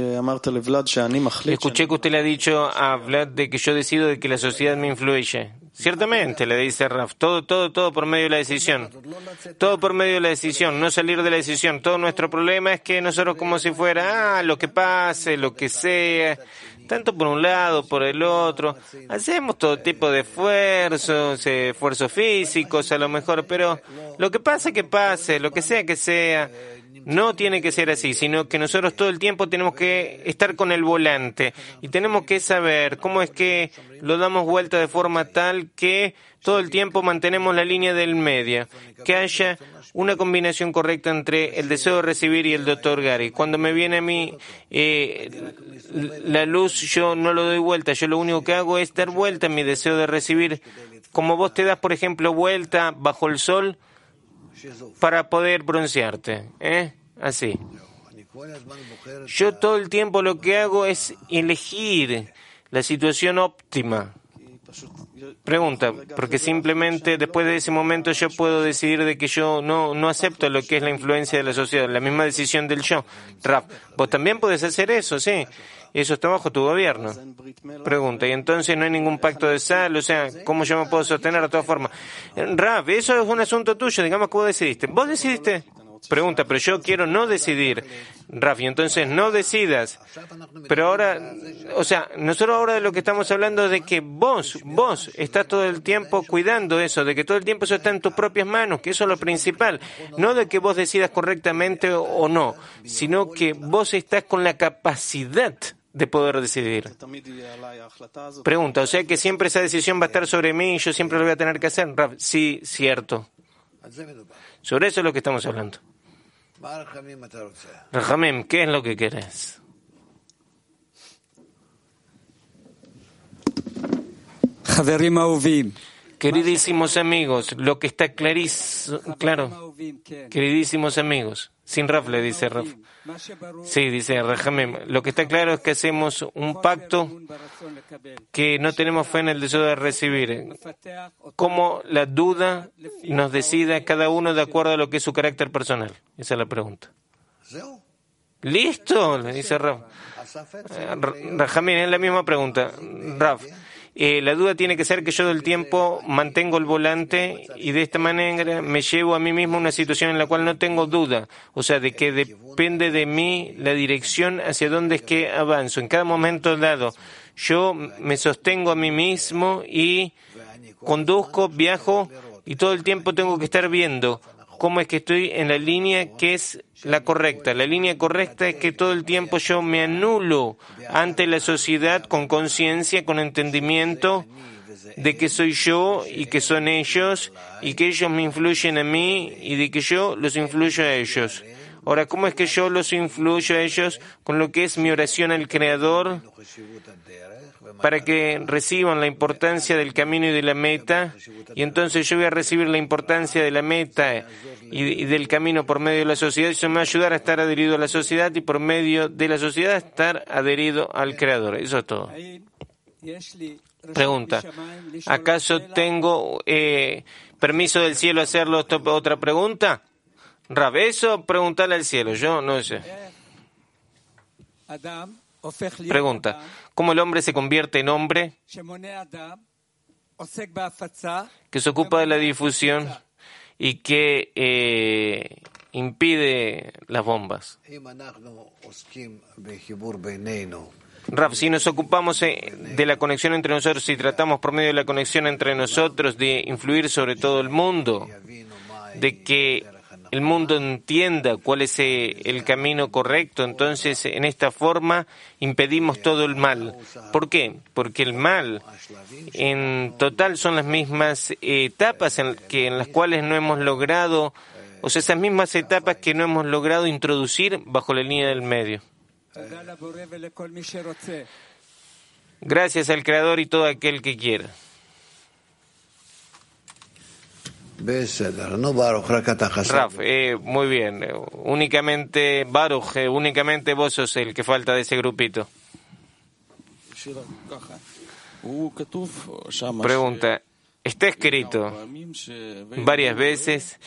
A: Escuché que usted le ha dicho a Vlad de que yo decido de que la sociedad me influye. Ciertamente, le dice Raf, todo por medio de la decisión. Todo por medio de la decisión, no salir de la decisión. Todo nuestro problema es que nosotros como si fuera, lo que pase, lo que sea, tanto por un lado, por el otro, hacemos todo tipo de esfuerzos físicos a lo mejor, pero lo que pase, que pase, lo que sea. No tiene que ser así, sino que nosotros todo el tiempo tenemos que estar con el volante y tenemos que saber cómo es que lo damos vuelta de forma tal que todo el tiempo mantenemos la línea del medio, que haya una combinación correcta entre el deseo de recibir y el de otorgar. Y cuando me viene a mí la luz, yo no lo doy vuelta, yo lo único que hago es dar vuelta a mi deseo de recibir, como vos te das, por ejemplo, vuelta bajo el sol para poder broncearte, así. Yo todo el tiempo lo que hago es elegir la situación óptima. Pregunta, porque simplemente después de ese momento yo puedo decidir de que yo no acepto lo que es la influencia de la sociedad, la misma decisión del yo. Raf, vos también podés hacer eso, sí. Eso está bajo tu gobierno. Pregunta, y entonces no hay ningún pacto de sal, o sea, ¿cómo yo me puedo sostener de todas formas? Raf, eso es un asunto tuyo, digamos que vos decidiste. ¿Vos decidiste? Pregunta, pero yo quiero no decidir, Raf, y entonces no decidas. Pero ahora, o sea, nosotros ahora de lo que estamos hablando es de que vos estás todo el tiempo cuidando eso, de que todo el tiempo eso está en tus propias manos, que eso es lo principal. No de que vos decidas correctamente o no, sino que vos estás con la capacidad de poder decidir. Pregunta, o sea que siempre esa decisión va a estar sobre mí y yo siempre lo voy a tener que hacer. Raf, sí, cierto. Sobre eso es lo que estamos hablando. Rahamim, ¿qué es lo que querés? Queridísimos amigos, lo que está claro. Queridísimos amigos, sin Raf le dice Raf. Sí, dice Rahamim, lo que está claro es que hacemos un pacto que no tenemos fe en el deseo de recibir. Cómo la duda nos decida cada uno de acuerdo a lo que es su carácter personal. Esa es la pregunta. ¿Listo? Le dice Raf. Rahamim, es la misma pregunta. Raf. La duda tiene que ser que yo del tiempo mantengo el volante y de esta manera me llevo a mí mismo a una situación en la cual no tengo duda, o sea, de que depende de mí la dirección hacia dónde es que avanzo. En cada momento dado, yo me sostengo a mí mismo y conduzco, viajo y todo el tiempo tengo que estar viendo cómo es que estoy en la línea que es la correcta. La línea correcta es que todo el tiempo yo me anulo ante la sociedad con conciencia, con entendimiento de que soy yo y que son ellos y que ellos me influyen a mí y de que yo los influyo a ellos. Ahora, ¿cómo es que yo los influyo a ellos? Con lo que es mi oración al Creador para que reciban la importancia del camino y de la meta, y entonces yo voy a recibir la importancia de la meta y del camino por medio de la sociedad. Eso me va a ayudar a estar adherido a la sociedad y por medio de la sociedad estar adherido al Creador. Eso es todo. Pregunta, ¿acaso tengo permiso del cielo hacerlo otra pregunta? Rab, eso preguntarle al cielo, yo no sé. Pregunta, ¿cómo el hombre se convierte en hombre? Que se ocupa de la difusión y que impide las bombas. Rab, si nos ocupamos de la conexión entre nosotros y tratamos por medio de la conexión entre nosotros de influir sobre todo el mundo, de que el mundo entienda cuál es el camino correcto, entonces en esta forma impedimos todo el mal. ¿Por qué? Porque el mal en total son las mismas etapas en las cuales no hemos logrado, o sea, esas mismas etapas que no hemos logrado introducir bajo la línea del medio. Gracias al Creador y todo aquel que quiera. Raf, muy bien. Únicamente Baruch, únicamente vos sos el que falta de ese grupito. Pregunta, Está escrito varias veces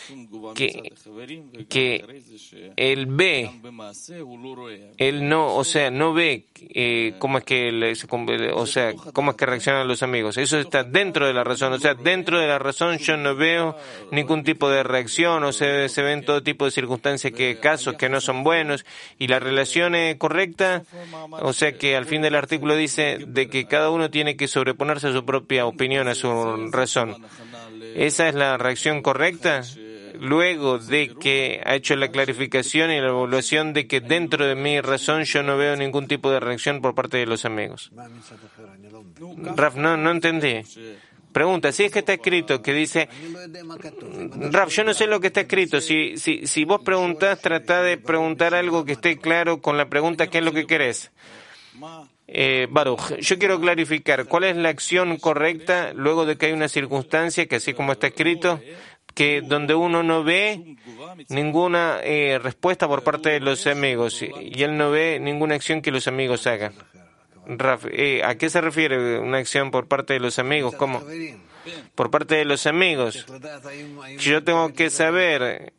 A: que él ve, él no, o sea, no ve cómo es que cómo es que reaccionan los amigos. Eso está dentro de la razón, o sea, dentro de la razón yo no veo ningún tipo de reacción, o sea, se ven todo tipo de circunstancias, casos que no son buenos, y la relación es correcta, o sea que al fin del artículo dice de que cada uno tiene que sobreponerse a su propia opinión, a su razón. ¿Esa es la reacción correcta? Luego de que ha hecho la clarificación y la evaluación de que dentro de mi razón yo no veo ningún tipo de reacción por parte de los amigos. Raf, no entendí. Pregunta, si es que está escrito, que dice, Raf, yo no sé lo que está escrito. Si vos preguntás, tratá de preguntar algo que esté claro con la pregunta, ¿qué es lo que querés? Baruch, yo quiero clarificar cuál es la acción correcta luego de que hay una circunstancia que así como está escrito, que donde uno no ve ninguna respuesta por parte de los amigos y él no ve ninguna acción que los amigos hagan. Raf, ¿a qué se refiere una acción por parte de los amigos? ¿Cómo? Por parte de los amigos. Yo tengo que saber.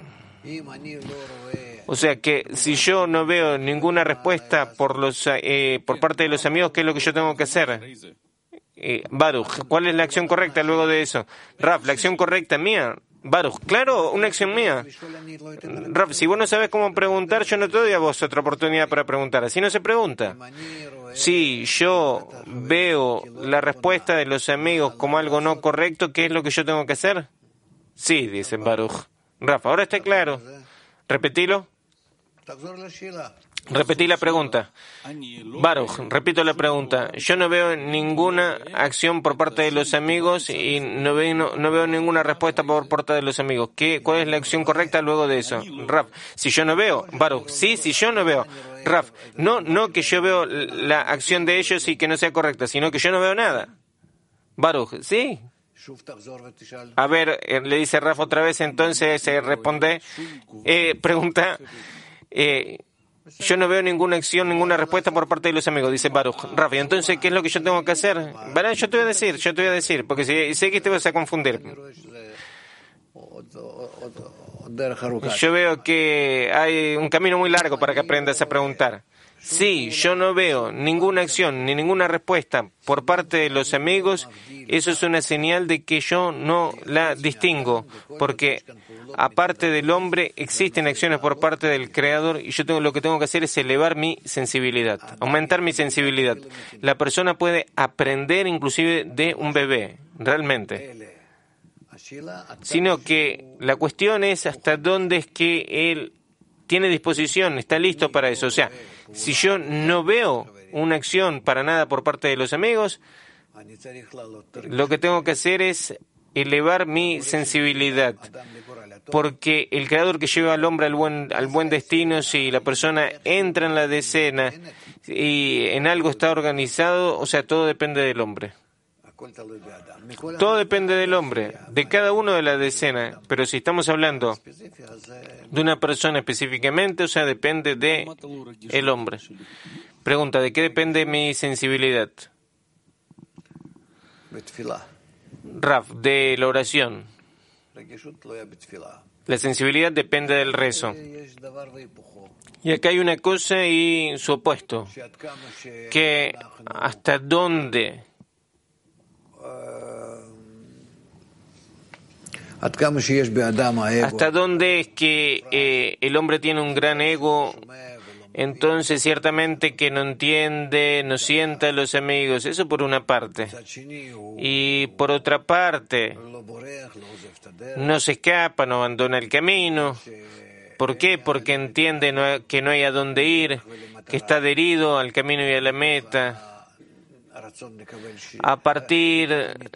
A: O sea que si yo no veo ninguna respuesta por parte de los amigos, ¿qué es lo que yo tengo que hacer? Baruch, ¿cuál es la acción correcta luego de eso? Raf, la acción correcta mía. Baruch, claro, una acción mía. Raf, si vos no sabes cómo preguntar, yo no te doy a vos otra oportunidad para preguntar. Así no se pregunta. Si yo veo la respuesta de los amigos como algo no correcto, ¿qué es lo que yo tengo que hacer? Sí, dice Baruch. Raf, ahora está claro. Repetilo. Repetí la pregunta. Baruch, repito la pregunta. Yo no veo ninguna acción por parte de los amigos y no veo ninguna respuesta por parte de los amigos. ¿Cuál es la acción correcta luego de eso? Raf, si yo no veo. Baruch, sí, si yo no veo. Raf, no que yo veo la acción de ellos y que no sea correcta, sino que yo no veo nada. Baruch, sí. A ver, le dice Raf otra vez, entonces responde, pregunta, yo no veo ninguna acción, ninguna respuesta por parte de los amigos, dice Baruch. Raf, entonces, ¿qué es lo que yo tengo que hacer? Vale, yo te voy a decir, porque sé que te vas a confundir. Yo veo que hay un camino muy largo para que aprendas a preguntar. Si yo no veo ninguna acción ni ninguna respuesta por parte de los amigos, eso es una señal de que yo no la distingo, porque aparte del hombre existen acciones por parte del Creador y lo que tengo que hacer es elevar mi sensibilidad, aumentar mi sensibilidad. La persona puede aprender inclusive de un bebé, realmente. Sino que la cuestión es hasta dónde es que él tiene disposición, está listo para eso. O sea, si yo no veo una acción para nada por parte de los amigos, lo que tengo que hacer es elevar mi sensibilidad. Porque el Creador que lleva al hombre al buen destino, si la persona entra en la decena y en algo está organizado, o sea, todo depende del hombre. Todo depende del hombre, de cada uno de la decena, pero si estamos hablando de una persona específicamente, o sea, depende de el hombre. Pregunta, ¿de qué depende mi sensibilidad? Raf, de la oración. La sensibilidad depende del rezo. Y acá hay una cosa y su opuesto, que hasta dónde es que el hombre tiene un gran ego, entonces ciertamente que no entiende, no sienta a los amigos, eso por una parte. Y por otra parte, no se escapa, no abandona el camino. ¿Por qué? Porque entiende que no hay a dónde ir, que está adherido al camino y a la meta. A partir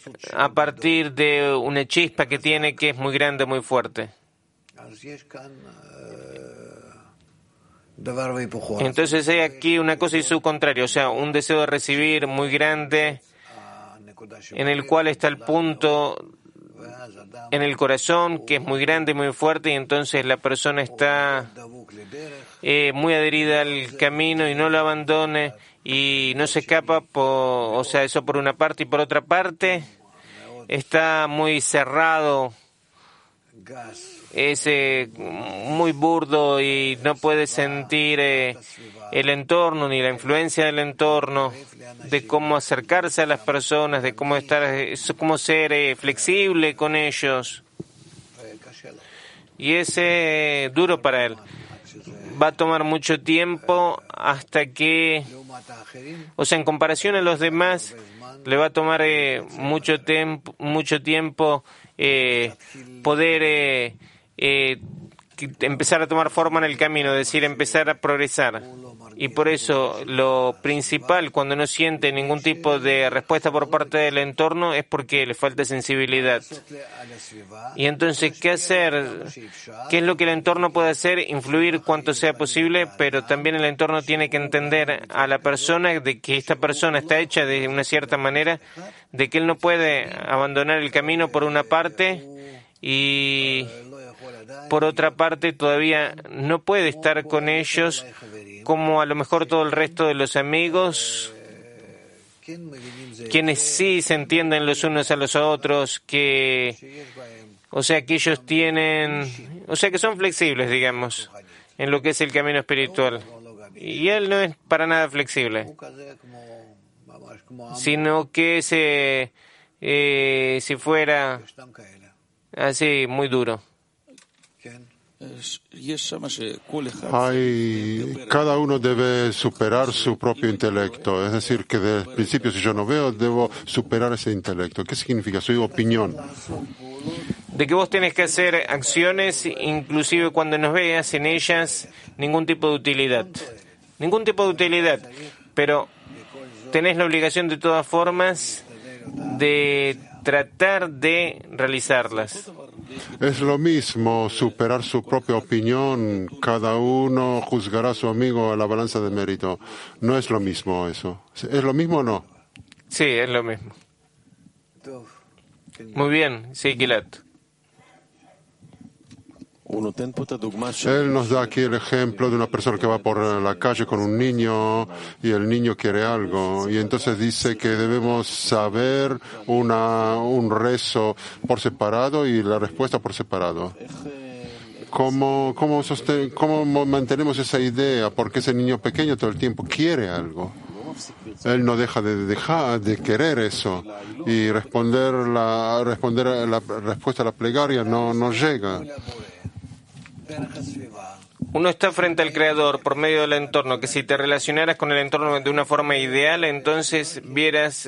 A: de una chispa que tiene que es muy grande, muy fuerte. Entonces hay aquí una cosa y su contrario, o sea, un deseo de recibir muy grande, en el cual está el punto en el corazón, que es muy grande, muy fuerte, y entonces la persona está muy adherida al camino y no lo abandone y no se escapa, o sea, eso por una parte, y por otra parte, está muy cerrado, es muy burdo y no puede sentir el entorno ni la influencia del entorno, de cómo acercarse a las personas, de cómo cómo ser flexible con ellos. Y es duro para él. Va a tomar mucho tiempo hasta que, o sea, en comparación a los demás, le va a tomar mucho tiempo poder empezar a tomar forma en el camino, es decir, empezar a progresar. Y por eso lo principal cuando no siente ningún tipo de respuesta por parte del entorno es porque le falta sensibilidad. Y entonces, ¿qué hacer? ¿Qué es lo que el entorno puede hacer? Influir cuanto sea posible, pero también el entorno tiene que entender a la persona de que esta persona está hecha de una cierta manera, de que él no puede abandonar el camino por una parte y por otra parte todavía no puede estar con ellos como a lo mejor todo el resto de los amigos, quienes sí se entienden los unos a los otros, que ellos tienen, que son flexibles, digamos, en lo que es el camino espiritual. Y él no es para nada flexible, sino que si fuera así, muy duro.
B: Cada uno debe superar su propio intelecto, es decir, que desde el principio, si yo no veo, debo superar ese intelecto. ¿Qué significa? Su opinión.
A: De que vos tenés que hacer acciones, inclusive cuando no veas en ellas ningún tipo de utilidad. Ningún tipo de utilidad, pero tenés la obligación de todas formas de tratar de realizarlas.
B: Es lo mismo superar su propia opinión. Cada uno juzgará a su amigo a la balanza de mérito. No es lo mismo eso. ¿Es lo mismo o no?
A: Sí, es lo mismo. Muy bien, sí, Gilad.
B: Él nos da aquí el ejemplo de una persona que va por la calle con un niño y el niño quiere algo. Y entonces dice que debemos saber un rezo por separado y la respuesta por separado. ¿Cómo mantenemos esa idea? Porque ese niño pequeño todo el tiempo quiere algo. Él no deja de querer eso. Y responder la respuesta a la plegaria no llega.
A: Uno está frente al Creador por medio del entorno, que si te relacionaras con el entorno de una forma ideal, entonces verías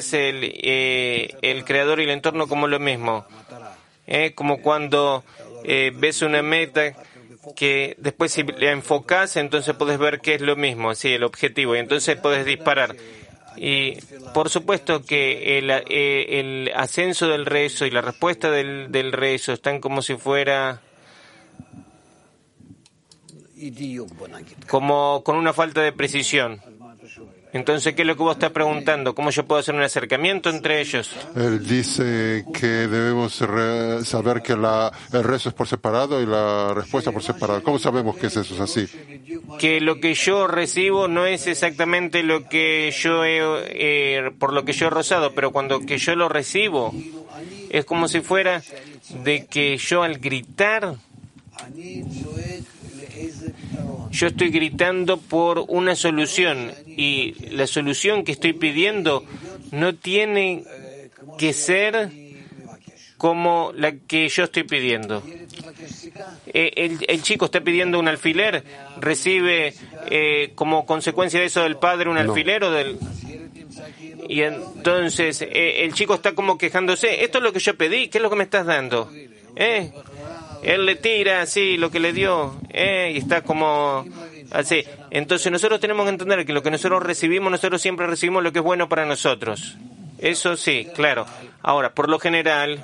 A: el Creador y el entorno como lo mismo. Como cuando ves una meta que después si la enfocas, entonces puedes ver que es lo mismo, sí, el objetivo, y entonces puedes disparar. Y por supuesto que el ascenso del rezo y la respuesta del rezo están como si fuera como con una falta de precisión. Entonces, ¿qué es lo que vos estás preguntando? ¿Cómo yo puedo hacer un acercamiento entre ellos?
B: Él dice que debemos saber que el rezo es por separado y la respuesta por separado. ¿Cómo sabemos que eso es así?
A: Que lo que yo recibo no es exactamente lo que yo por lo que yo he rozado, pero cuando que yo lo recibo, es como si fuera de que yo al gritar, yo estoy gritando por una solución y la solución que estoy pidiendo no tiene que ser como la que yo estoy pidiendo. El chico está pidiendo un alfiler, recibe como consecuencia de eso del padre un alfiler o del... Y entonces el chico está como quejándose, esto es lo que yo pedí, ¿qué es lo que me estás dando? Él le tira así lo que le dio, y está como así. Entonces nosotros tenemos que entender que lo que nosotros siempre recibimos lo que es bueno para nosotros. Eso sí, claro. Ahora, por lo general,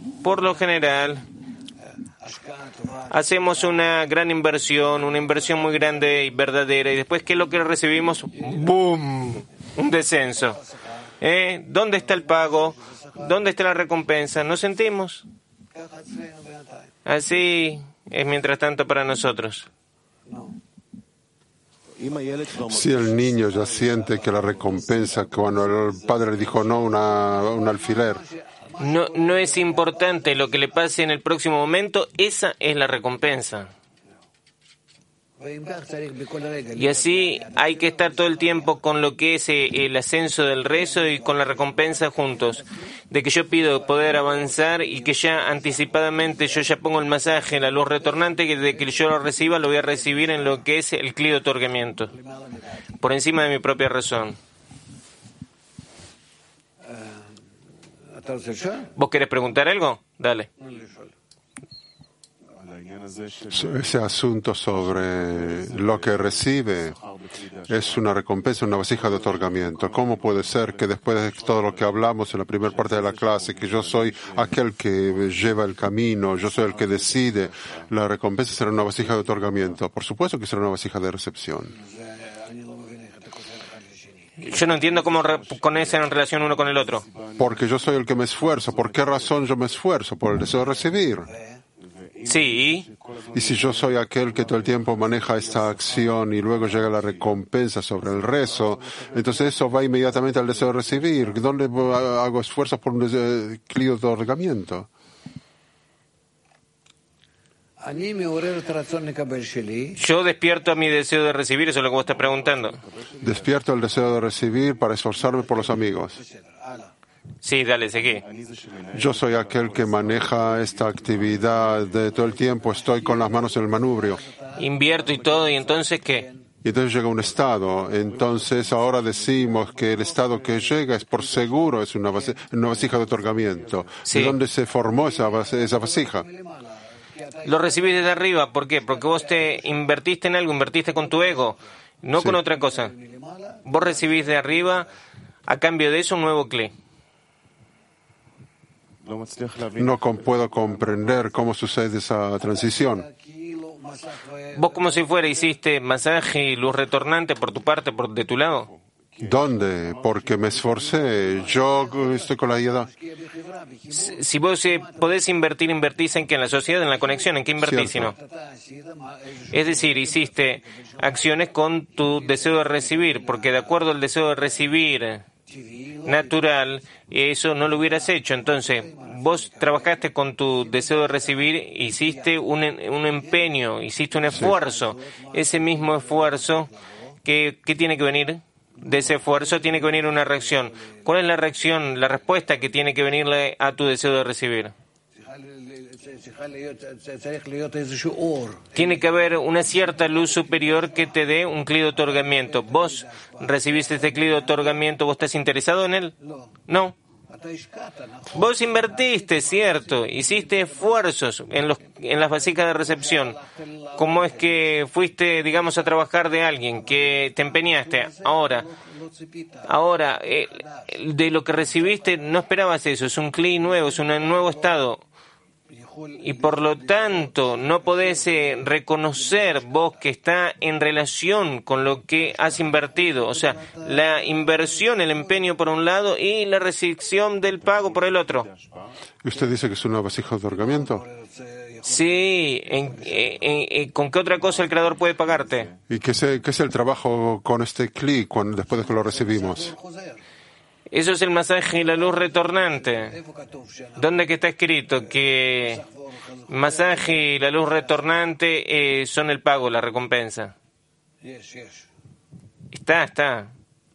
A: hacemos una gran inversión, una inversión muy grande y verdadera, y después, ¿qué es lo que recibimos? ¡Boom! Un descenso. ¿Dónde está el pago? ¿Dónde está la recompensa? ¿Nos sentimos? Así es mientras tanto para nosotros.
B: Si el niño ya siente que la recompensa, cuando el padre le dijo no, un alfiler,
A: No es importante lo que le pase en el próximo momento, esa es la recompensa. Y así hay que estar todo el tiempo con lo que es el ascenso del rezo y con la recompensa juntos. De que yo pido poder avanzar y que ya anticipadamente yo ya pongo el masaje, la luz retornante, que de que yo lo reciba lo voy a recibir en lo que es el cli de otorgamiento, por encima de mi propia razón. ¿Vos querés preguntar algo? Dale.
B: Ese asunto sobre lo que recibe es una recompensa, una vasija de otorgamiento. ¿Cómo puede ser que después de todo lo que hablamos en la primera parte de la clase, que yo soy aquel que lleva el camino, yo soy el que decide, la recompensa será una vasija de otorgamiento? Por supuesto que será una vasija de recepción.
A: Yo no entiendo cómo conectan en relación uno con el otro.
B: Porque yo soy el que me esfuerzo. ¿Por qué razón yo me esfuerzo? Por el deseo de recibir.
A: Sí.
B: Y si yo soy aquel que todo el tiempo maneja esta acción y luego llega la recompensa sobre el rezo, entonces eso va inmediatamente al deseo de recibir. ¿Dónde hago esfuerzos por un cli de otorgamiento?
A: Yo despierto a mi deseo de recibir, eso es lo que vos estás preguntando.
B: Despierto el deseo de recibir para esforzarme por los amigos.
A: Sí, dale, seguí.
B: Yo soy aquel que maneja esta actividad de todo el tiempo, estoy con las manos en el manubrio.
A: Invierto y todo, ¿y entonces qué?
B: Y entonces llega un estado. Entonces ahora decimos que el estado que llega es por seguro, es una vasija de otorgamiento.
A: Sí.
B: ¿De dónde se formó esa vasija?
A: Lo recibís desde arriba, ¿por qué? Porque vos te invertiste en algo, invertiste con tu ego, no
B: Sí.
A: con otra cosa. Vos recibís de arriba, a cambio de eso, un nuevo cli.
B: No puedo comprender cómo sucede esa transición.
A: Vos como si fuera hiciste masaje y luz retornante por tu parte, de tu lado.
B: ¿Dónde? Porque me esforcé. Yo estoy con la idea.
A: Si vos podés invertir, invertís en que en la sociedad, en la conexión, ¿en qué invertís? Si no? Es decir, hiciste acciones con tu deseo de recibir, porque de acuerdo al deseo de recibir natural, eso no lo hubieras hecho. Entonces, vos trabajaste con tu deseo de recibir, hiciste un empeño, hiciste un esfuerzo. Ese mismo esfuerzo, ¿qué tiene que venir? De ese esfuerzo tiene que venir una reacción. ¿Cuál es la reacción, la respuesta que tiene que venirle a tu deseo de recibir? Tiene que haber una cierta luz superior que te dé un cli de otorgamiento. Vos recibiste este cli de otorgamiento, ¿vos estás interesado en él? No. Vos invertiste, cierto, hiciste esfuerzos en las vasijas de recepción. ¿Cómo es que fuiste, digamos, a trabajar de alguien que te empeñaste? Ahora, de lo que recibiste no esperabas eso, es un cli nuevo, es un nuevo estado. Y por lo tanto no podés reconocer vos que está en relación con lo que has invertido, o sea, la inversión, el empeño por un lado y la recepción del pago por el otro.
B: ¿Y usted dice que es una vasija de otorgamiento?
A: Sí, ¿con qué otra cosa el Creador puede pagarte?
B: ¿Y qué es el trabajo con este cli después de que lo recibimos?
A: Eso es el masaje y la luz retornante. ¿Dónde que está escrito que masaje y la luz retornante son el pago, la recompensa? Está.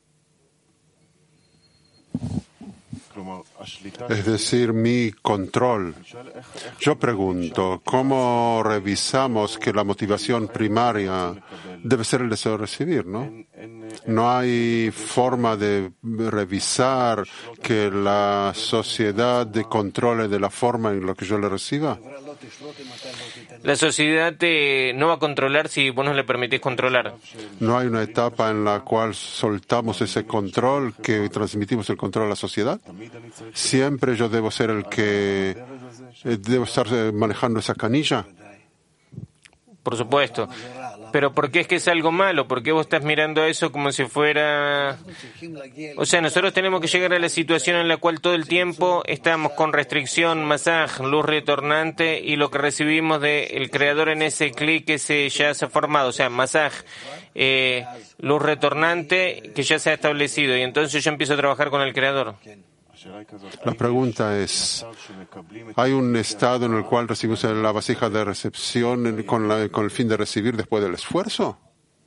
B: Es decir, mi control. Yo pregunto, ¿cómo revisamos que la motivación primaria debe ser el deseo de recibir, no? No hay forma de revisar que la sociedad controle de la forma en la que yo le reciba.
A: La sociedad no va a controlar si vos no le permitís controlar.
B: No hay una etapa en la cual soltamos ese control, que transmitimos el control a la sociedad. Siempre yo debo ser el que debo estar manejando esa canilla.
A: Por supuesto. Pero ¿por qué es que es algo malo? ¿Por qué vos estás mirando a eso como si fuera...? O sea, nosotros tenemos que llegar a la situación en la cual todo el tiempo estamos con restricción, masaje, luz retornante y lo que recibimos del Creador en ese clic que ya se ha formado. O sea, masaje, luz retornante que ya se ha establecido. Y entonces yo empiezo a trabajar con el Creador.
B: La pregunta es, ¿hay un estado en el cual recibimos la vasija de recepción con el fin de recibir después del esfuerzo?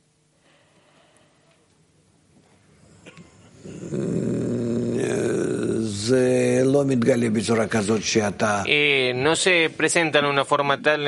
A: No se presenta en una forma tal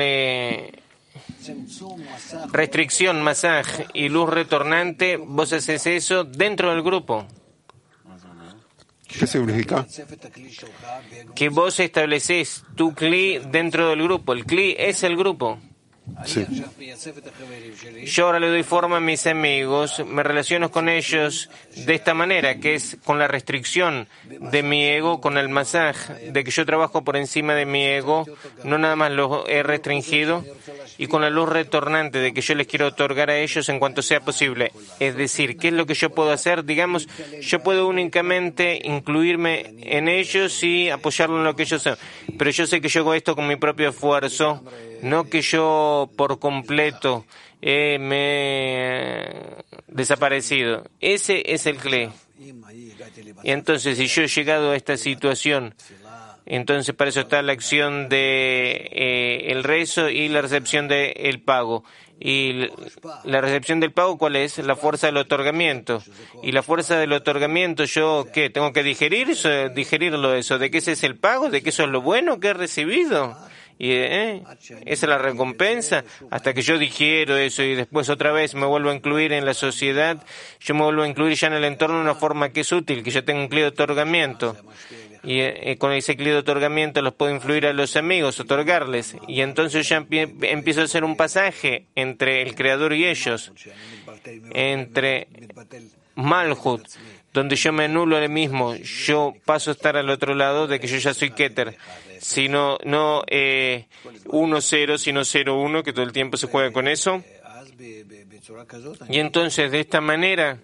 A: restricción, masaje y luz retornante. Vos haces eso dentro del grupo.
B: ¿Qué significa?
A: Que vos estableces tu cli dentro del grupo. El cli es el grupo.
B: Sí.
A: Yo ahora le doy forma a mis amigos, me relaciono con ellos de esta manera, que es con la restricción de mi ego, con el masaje, de que yo trabajo por encima de mi ego, no nada más lo he restringido, y con la luz retornante de que yo les quiero otorgar a ellos en cuanto sea posible. Es decir, ¿qué es lo que yo puedo hacer? Digamos, yo puedo únicamente incluirme en ellos y apoyarlo en lo que ellos hacen, pero yo sé que yo hago esto con mi propio esfuerzo, no que yo por completo me he desaparecido. Ese es el clé. Y entonces, si yo he llegado a esta situación, entonces para eso está la acción de el rezo y la recepción del pago. Y la recepción del pago, ¿cuál es? La fuerza del otorgamiento. Y la fuerza del otorgamiento, ¿yo qué? ¿Tengo que digerirlo eso? ¿De que ese es el pago? ¿De que eso es lo bueno que he recibido? Y esa es la recompensa, hasta que yo digiero eso y después otra vez me vuelvo a incluir en la sociedad, yo me vuelvo a incluir ya en el entorno de una forma que es útil, que yo tengo un clic de otorgamiento. Y con ese clic de otorgamiento los puedo influir a los amigos, otorgarles. Y entonces ya empiezo a hacer un pasaje entre el Creador y ellos, entre Malhut, donde yo me anulo a mí mismo, yo paso a estar al otro lado de que yo ya soy Keter. Sino no 1-0, sino 0-1, que todo el tiempo se juega con eso. Y entonces, de esta manera,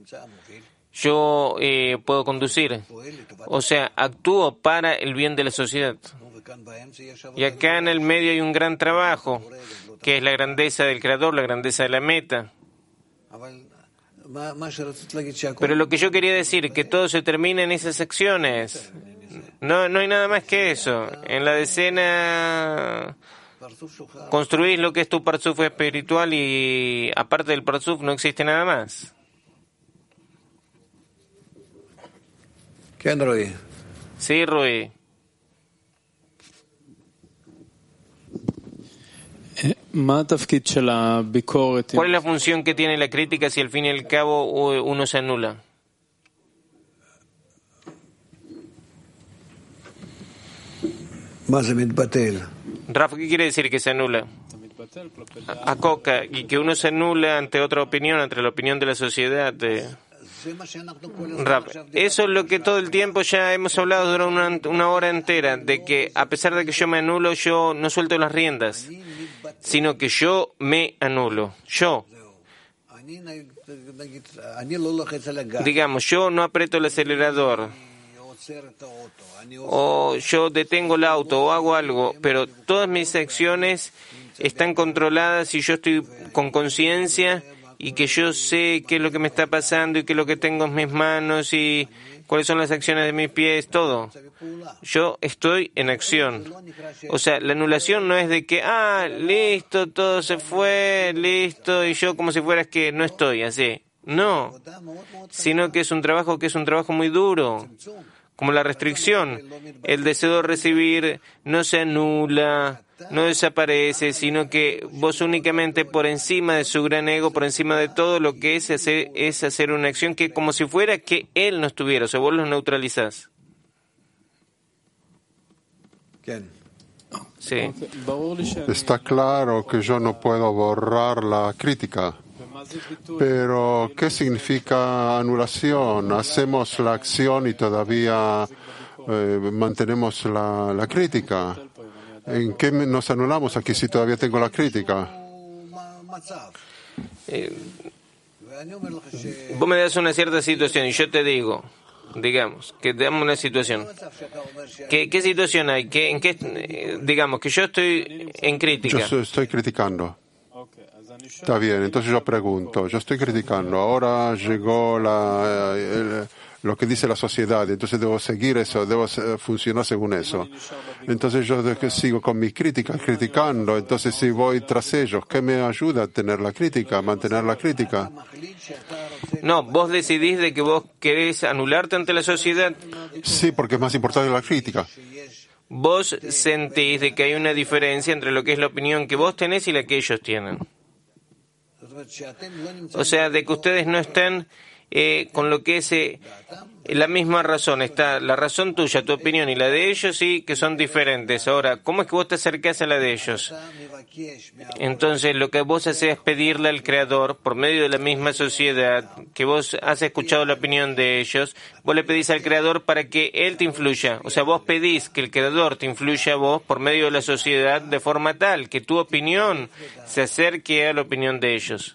A: yo puedo conducir. O sea, actúo para el bien de la sociedad. Y acá en el medio hay un gran trabajo, que es la grandeza del Creador, la grandeza de la meta. Pero lo que yo quería decir, que todo se termina en esas acciones. No hay nada más que eso. En la decena construís lo que es tu parzuf espiritual y aparte del parzuf no existe nada más.
C: ¿Qué anda, Rui?
A: Sí, Rui. ¿Cuál es la función que tiene la crítica si al fin y al cabo uno se anula? Rafa, ¿qué quiere decir que se anula? A Coca, y que uno se anula ante otra opinión, ante la opinión de la sociedad. Rafa, eso es lo que todo el tiempo ya hemos hablado durante una hora entera, de que a pesar de que yo me anulo, yo no suelto las riendas, sino que yo me anulo. Yo. Digamos, yo no aprieto el acelerador, o yo detengo el auto o hago algo, pero todas mis acciones están controladas y yo estoy con conciencia y que yo sé qué es lo que me está pasando y qué es lo que tengo en mis manos y cuáles son las acciones de mis pies, todo. Yo estoy en acción. O sea, la anulación no es de que, listo, todo se fue, listo, y yo como si fueras que no estoy así. No, sino que es un trabajo muy duro. Como la restricción, el deseo de recibir no se anula, no desaparece, sino que vos únicamente por encima de su gran ego, por encima de todo lo que es hacer una acción que como si fuera que él no estuviera, o sea, vos lo neutralizás. Sí.
B: Está claro que yo no puedo borrar la crítica. Pero, ¿qué significa anulación? Hacemos la acción y todavía mantenemos la crítica. ¿En qué nos anulamos aquí si todavía tengo la crítica?
A: Vos me das una cierta situación y yo te digo, digamos, que te damos una situación. ¿Qué situación hay? Digamos, que yo estoy en crítica.
B: Yo estoy criticando. Está bien, entonces yo pregunto, yo estoy criticando, ahora llegó lo que dice la sociedad, entonces debo seguir eso, debo funcionar según eso. Entonces yo sigo con mis críticas, criticando, entonces si voy tras ellos, ¿qué me ayuda a tener la crítica, a mantener la crítica?
A: No, vos decidís de que vos querés anularte ante la sociedad.
B: Sí, porque es más importante la crítica.
A: Vos sentís de que hay una diferencia entre lo que es la opinión que vos tenés y la que ellos tienen. O sea, de que ustedes no están con lo que es la misma razón. Está la razón tuya, tu opinión, y la de ellos sí que son diferentes. Ahora, ¿cómo es que vos te acercás a la de ellos? Entonces, lo que vos haces es pedirle al Creador, por medio de la misma sociedad, que vos has escuchado la opinión de ellos, vos le pedís al Creador para que Él te influya. O sea, vos pedís que el Creador te influya a vos por medio de la sociedad de forma tal que tu opinión se acerque a la opinión de ellos.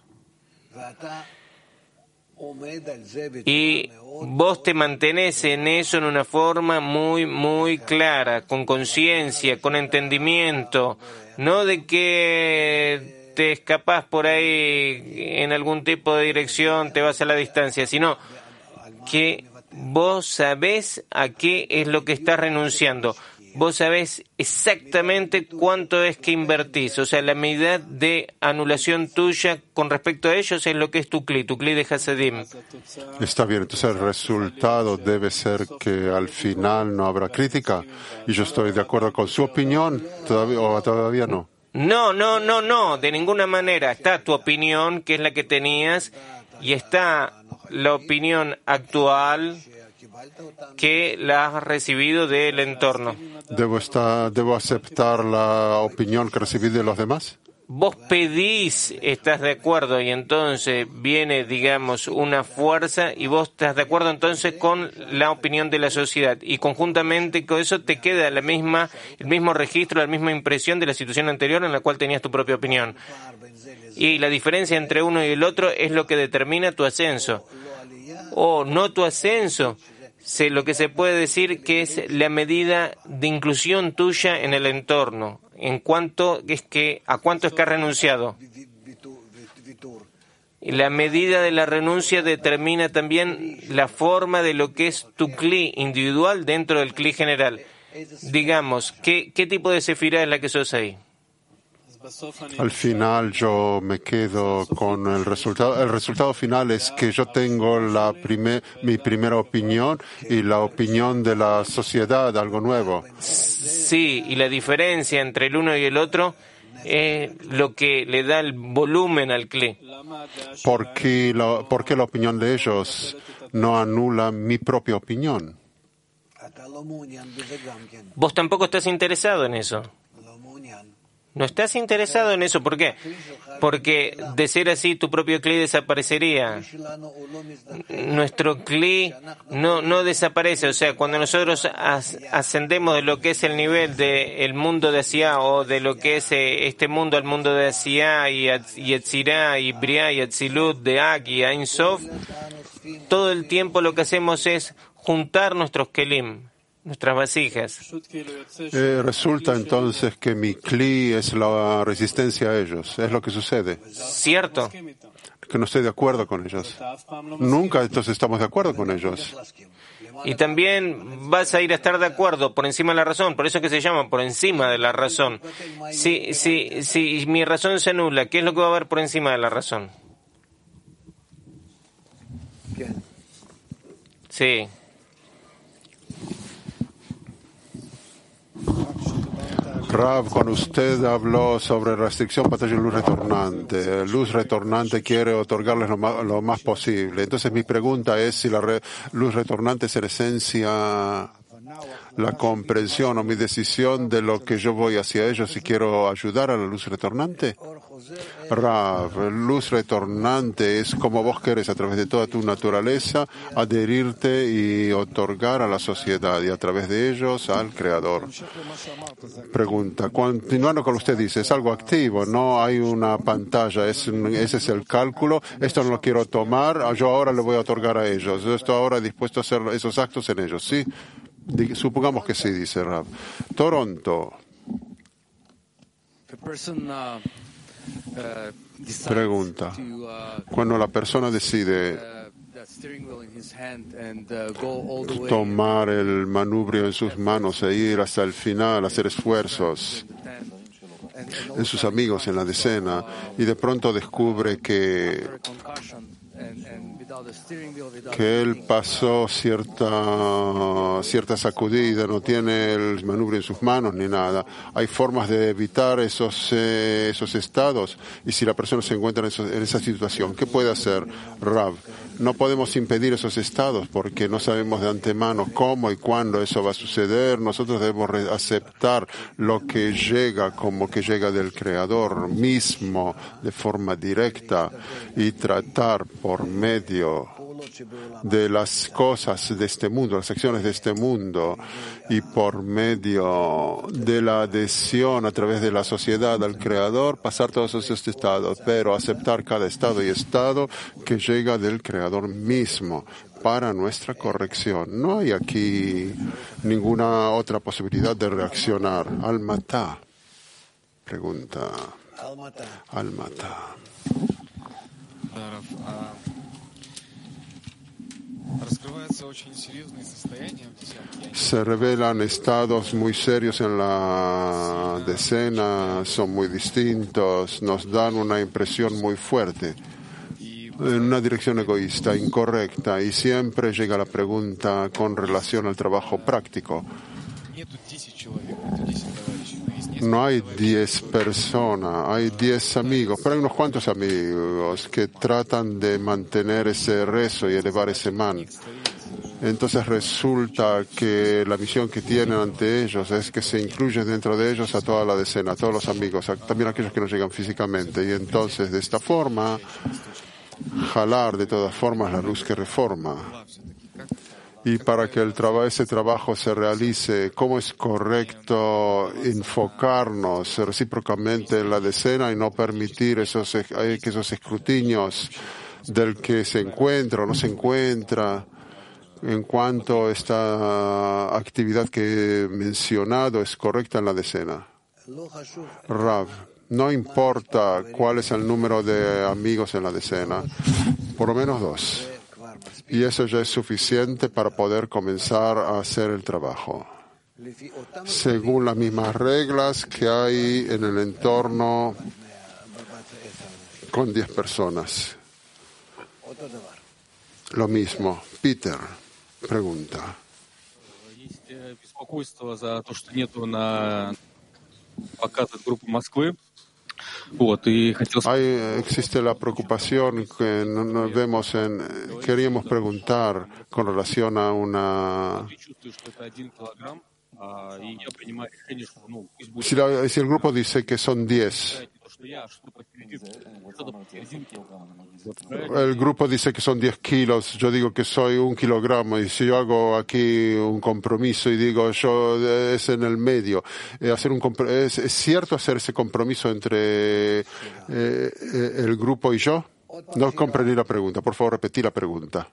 A: Y vos te mantenés en eso en una forma muy, muy clara, con conciencia, con entendimiento, no de que te escapás por ahí en algún tipo de dirección, te vas a la distancia, sino que vos sabés a qué es lo que estás renunciando. Vos sabés exactamente cuánto es que invertís. O sea, la medida de anulación tuya con respecto a ellos es lo que es tu Kli de Hasadim.
B: Está bien, entonces el resultado debe ser que al final no habrá crítica. Y yo estoy de acuerdo con su opinión, todavía no.
A: No, de ninguna manera. Está tu opinión, que es la que tenías, y está la opinión actual, que la has recibido del entorno.
B: ¿Debo aceptar la opinión que recibí de los demás?
A: Vos pedís, estás de acuerdo, y entonces viene, digamos, una fuerza, y vos estás de acuerdo entonces con la opinión de la sociedad, y conjuntamente con eso te queda el mismo registro, la misma impresión de la situación anterior en la cual tenías tu propia opinión. Y la diferencia entre uno y el otro es lo que determina tu ascenso, o no tu ascenso. Lo que se puede decir que es la medida de inclusión tuya en el entorno, a cuánto es que has renunciado. Y la medida de la renuncia determina también la forma de lo que es tu Kli individual dentro del Kli general. Digamos, ¿qué tipo de sefirá es la que sos ahí?
B: Al final yo me quedo con el resultado. El resultado final es que yo tengo mi primera opinión y la opinión de la sociedad, algo nuevo.
A: Sí, y la diferencia entre el uno y el otro es lo que le da el volumen al Kli.
B: ¿Por qué la opinión de ellos no anula mi propia opinión?
A: Vos tampoco estás interesado en eso. No estás interesado en eso. ¿Por qué? Porque de ser así tu propio Kli desaparecería. Nuestro Kli no desaparece. O sea, cuando nosotros ascendemos de lo que es el nivel del mundo de Asiá, o de lo que es este mundo al mundo de Asiá y Yetzirá y Briá y Atzilut, de Ak y Ein Sof, todo el tiempo lo que hacemos es juntar nuestros Kelim, nuestras vasijas.
B: Resulta entonces que mi Kli es la resistencia a ellos. Es lo que sucede.
A: ¿Cierto?
B: Que no estoy de acuerdo con ellos. Nunca entonces estamos de acuerdo con ellos.
A: Y también vas a ir a estar de acuerdo por encima de la razón. Por eso es que se llama por encima de la razón. Si mi razón se anula, ¿qué es lo que va a haber por encima de la razón? Sí.
B: Rav, cuando usted habló sobre restricción, batalla y luz retornante, luz retornante quiere otorgarles lo más posible. Entonces mi pregunta es si la luz retornante es en esencia la comprensión o mi decisión de lo que yo voy hacia ellos si quiero ayudar a la luz retornante. Rav, luz retornante es como vos querés a través de toda tu naturaleza adherirte y otorgar a la sociedad y a través de ellos al Creador. Pregunta, continuando con lo que usted dice, es algo activo, no hay una pantalla, ese es el cálculo, esto no lo quiero tomar, yo ahora le voy a otorgar a ellos, yo estoy ahora dispuesto a hacer esos actos en ellos, ¿sí? Supongamos que sí, dice Rav. Toronto. Pregunta. Cuando la persona decide tomar el manubrio en sus manos e ir hasta el final, hacer esfuerzos en sus amigos en la decena, y de pronto descubre que él pasó cierta sacudida, no tiene el manubrio en sus manos ni nada. Hay formas de evitar esos estados, y si la persona se encuentra en esa situación, ¿qué puede hacer? Rav, no podemos impedir esos estados porque no sabemos de antemano cómo y cuándo eso va a suceder. Nosotros debemos aceptar lo que llega como que llega del Creador mismo de forma directa y tratar por medio de las cosas de este mundo, las acciones de este mundo, y por medio de la adhesión a través de la sociedad al Creador, pasar todos esos estados, pero aceptar cada estado y estado que llega del Creador mismo para nuestra corrección. No hay aquí ninguna otra posibilidad de reaccionar. Al-Matá pregunta. Al-Matá. Se revelan estados muy serios en la decena, son muy distintos, nos dan una impresión muy fuerte en una dirección egoísta, incorrecta, y siempre llega la pregunta con relación al trabajo práctico. No hay 10 personas, hay 10 amigos, pero hay unos cuantos amigos que tratan de mantener ese rezo y elevar ese man. Entonces resulta que la misión que tienen ante ellos es que se incluye dentro de ellos a toda la decena, a todos los amigos, también a aquellos que no llegan físicamente. Y entonces de esta forma, jalar de todas formas la luz que reforma. Y para que ese trabajo se realice, ¿cómo es correcto enfocarnos recíprocamente en la decena y no permitir que esos escrutinios del que se encuentra o no se encuentra, en cuanto a esta actividad que he mencionado es correcta en la decena? Rav, no importa cuál es el número de amigos en la decena, por lo menos 2. Y eso ya es suficiente para poder comenzar a hacer el trabajo, según las mismas reglas que hay en el entorno con 10 personas. Lo mismo. Peter pregunta. Existe la preocupación que nos vemos queríamos preguntar con relación a una. Si el grupo dice que son 10, el grupo dice que son 10 kilos, yo digo que soy 1 kilogramo, y si yo hago aquí un compromiso y digo yo es en el medio, ¿es cierto hacer ese compromiso entre el grupo y yo? No comprendí la pregunta, por favor repetí la pregunta.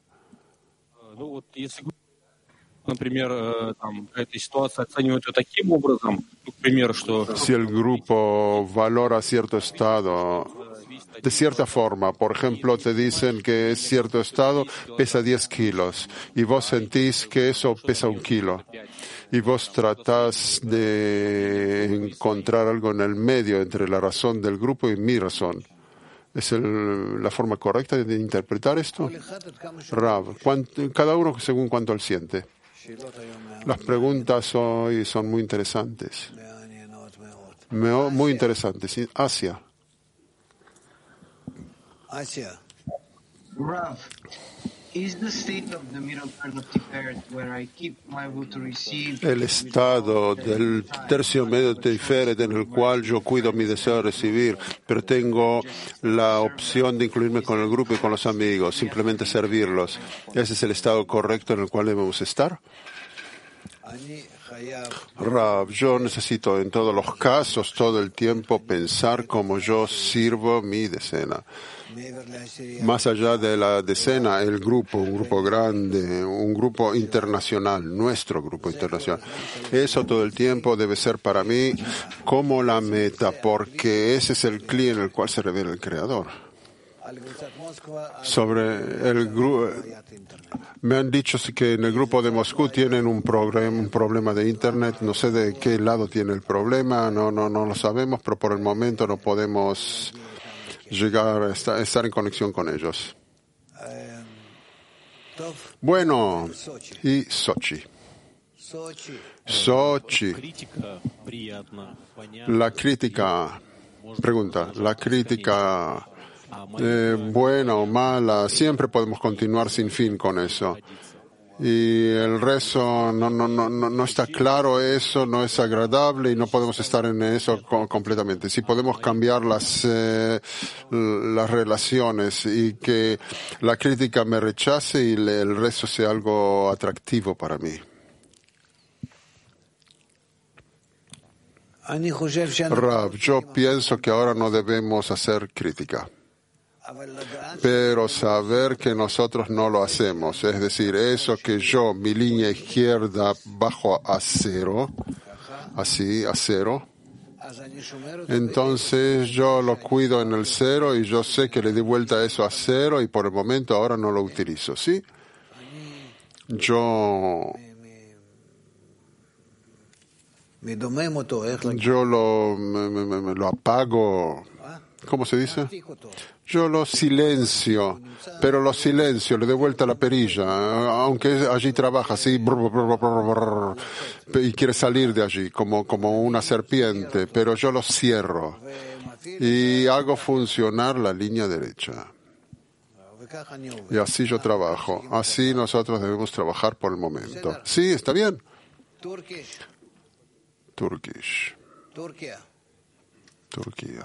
B: Si el grupo valora cierto estado de cierta forma, por ejemplo, te dicen que cierto estado pesa 10 kilos y vos sentís que eso pesa 1 kilo y vos tratás de encontrar algo en el medio entre la razón del grupo y mi razón. ¿Es la forma correcta de interpretar esto? Rav, cada uno según cuánto él siente. Las preguntas hoy son muy interesantes. Muy interesantes. Asia.
D: Rav, is the state of the middle part of Tiferet where I keep my vote to receive?
B: El estado del tercio medio de Tiferet en el cual yo cuido mi deseo de recibir, pero tengo la opción de incluirme con el grupo y con los amigos, simplemente servirlos. ¿Ese es el estado correcto en el cual debemos estar? Rav, yo necesito en todos los casos, todo el tiempo, pensar cómo yo sirvo mi decena. Más allá de la decena, el grupo, un grupo grande, un grupo internacional, nuestro grupo internacional. Eso todo el tiempo debe ser para mí como la meta, porque ese es el clic en el cual se revela el Creador. Sobre el grupo, me han dicho que en el grupo de Moscú tienen un problema de Internet. No sé de qué lado tiene el problema, no lo sabemos, pero por el momento no podemos llegar a estar en conexión con ellos. Bueno, y Sochi. La crítica, buena o mala, siempre podemos continuar sin fin con eso. Y el resto no está claro, eso no es agradable y no podemos estar en eso completamente. Si podemos cambiar las relaciones y que la crítica me rechace y el resto sea algo atractivo para mí. Rav, yo pienso que ahora no debemos hacer crítica, pero saber que nosotros no lo hacemos, es decir, eso que yo, mi línea izquierda bajo a cero, así, a cero, entonces yo lo cuido en el cero y yo sé que le di vuelta a eso a cero y por el momento ahora no lo utilizo, ¿sí? Yo lo apago, ¿cómo se dice? Yo lo silencio, pero lo silencio, le doy vuelta a la perilla, aunque allí trabaja así, y quiere salir de allí como una serpiente, pero yo lo cierro y hago funcionar la línea derecha. Y así yo trabajo, así nosotros debemos trabajar por el momento. ¿Sí? ¿Está bien? Turquía.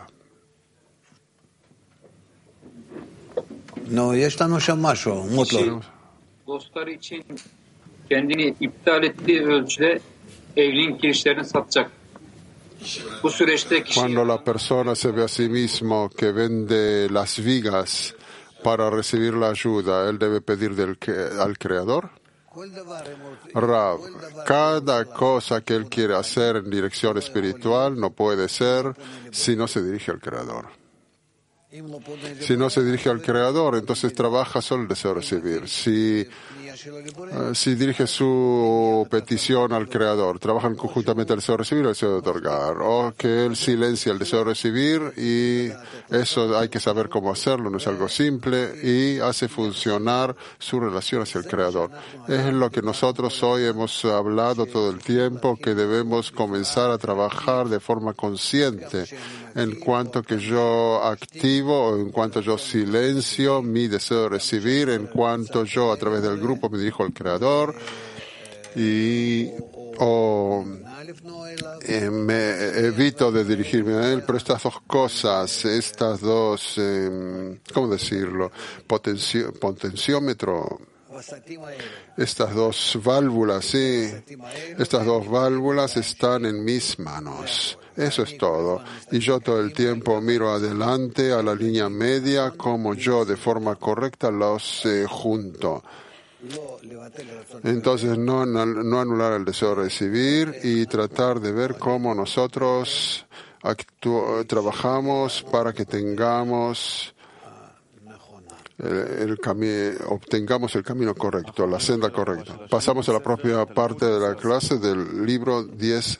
E: Dostları için kendini iptal ettiği ölçüde evliliğin kirişlerini satacak. Bu süreçte kişi
B: Cuando la persona se ve a sí mismo que vende las vigas para recibir la ayuda, ¿él debe pedir al Creador? Rav, cada cosa que él quiere hacer en dirección espiritual no puede ser si no se dirige al Creador. Si no se dirige al Creador, entonces trabaja solo el deseo de recibir. Si dirige su petición al Creador, trabajan conjuntamente el deseo de recibir y el deseo de otorgar. O que él silencia el deseo de recibir y eso hay que saber cómo hacerlo, no es algo simple, y hace funcionar su relación hacia el Creador. Es lo que nosotros hoy hemos hablado todo el tiempo, que debemos comenzar a trabajar de forma consciente en cuanto que yo activo o en cuanto yo silencio mi deseo de recibir, en cuanto yo a través del grupo me dirijo al Creador y me evito de dirigirme a Él, pero estas dos cosas, estas dos, ¿cómo decirlo? Potenciómetro, estas dos válvulas, sí, estas dos válvulas están en mis manos. Eso es todo. Y yo todo el tiempo miro adelante a la línea media, como yo de forma correcta los junto. Entonces no anular el deseo de recibir y tratar de ver cómo nosotros trabajamos para que tengamos obtengamos el camino correcto, la senda correcta. Pasamos a la propia parte de la clase del libro 10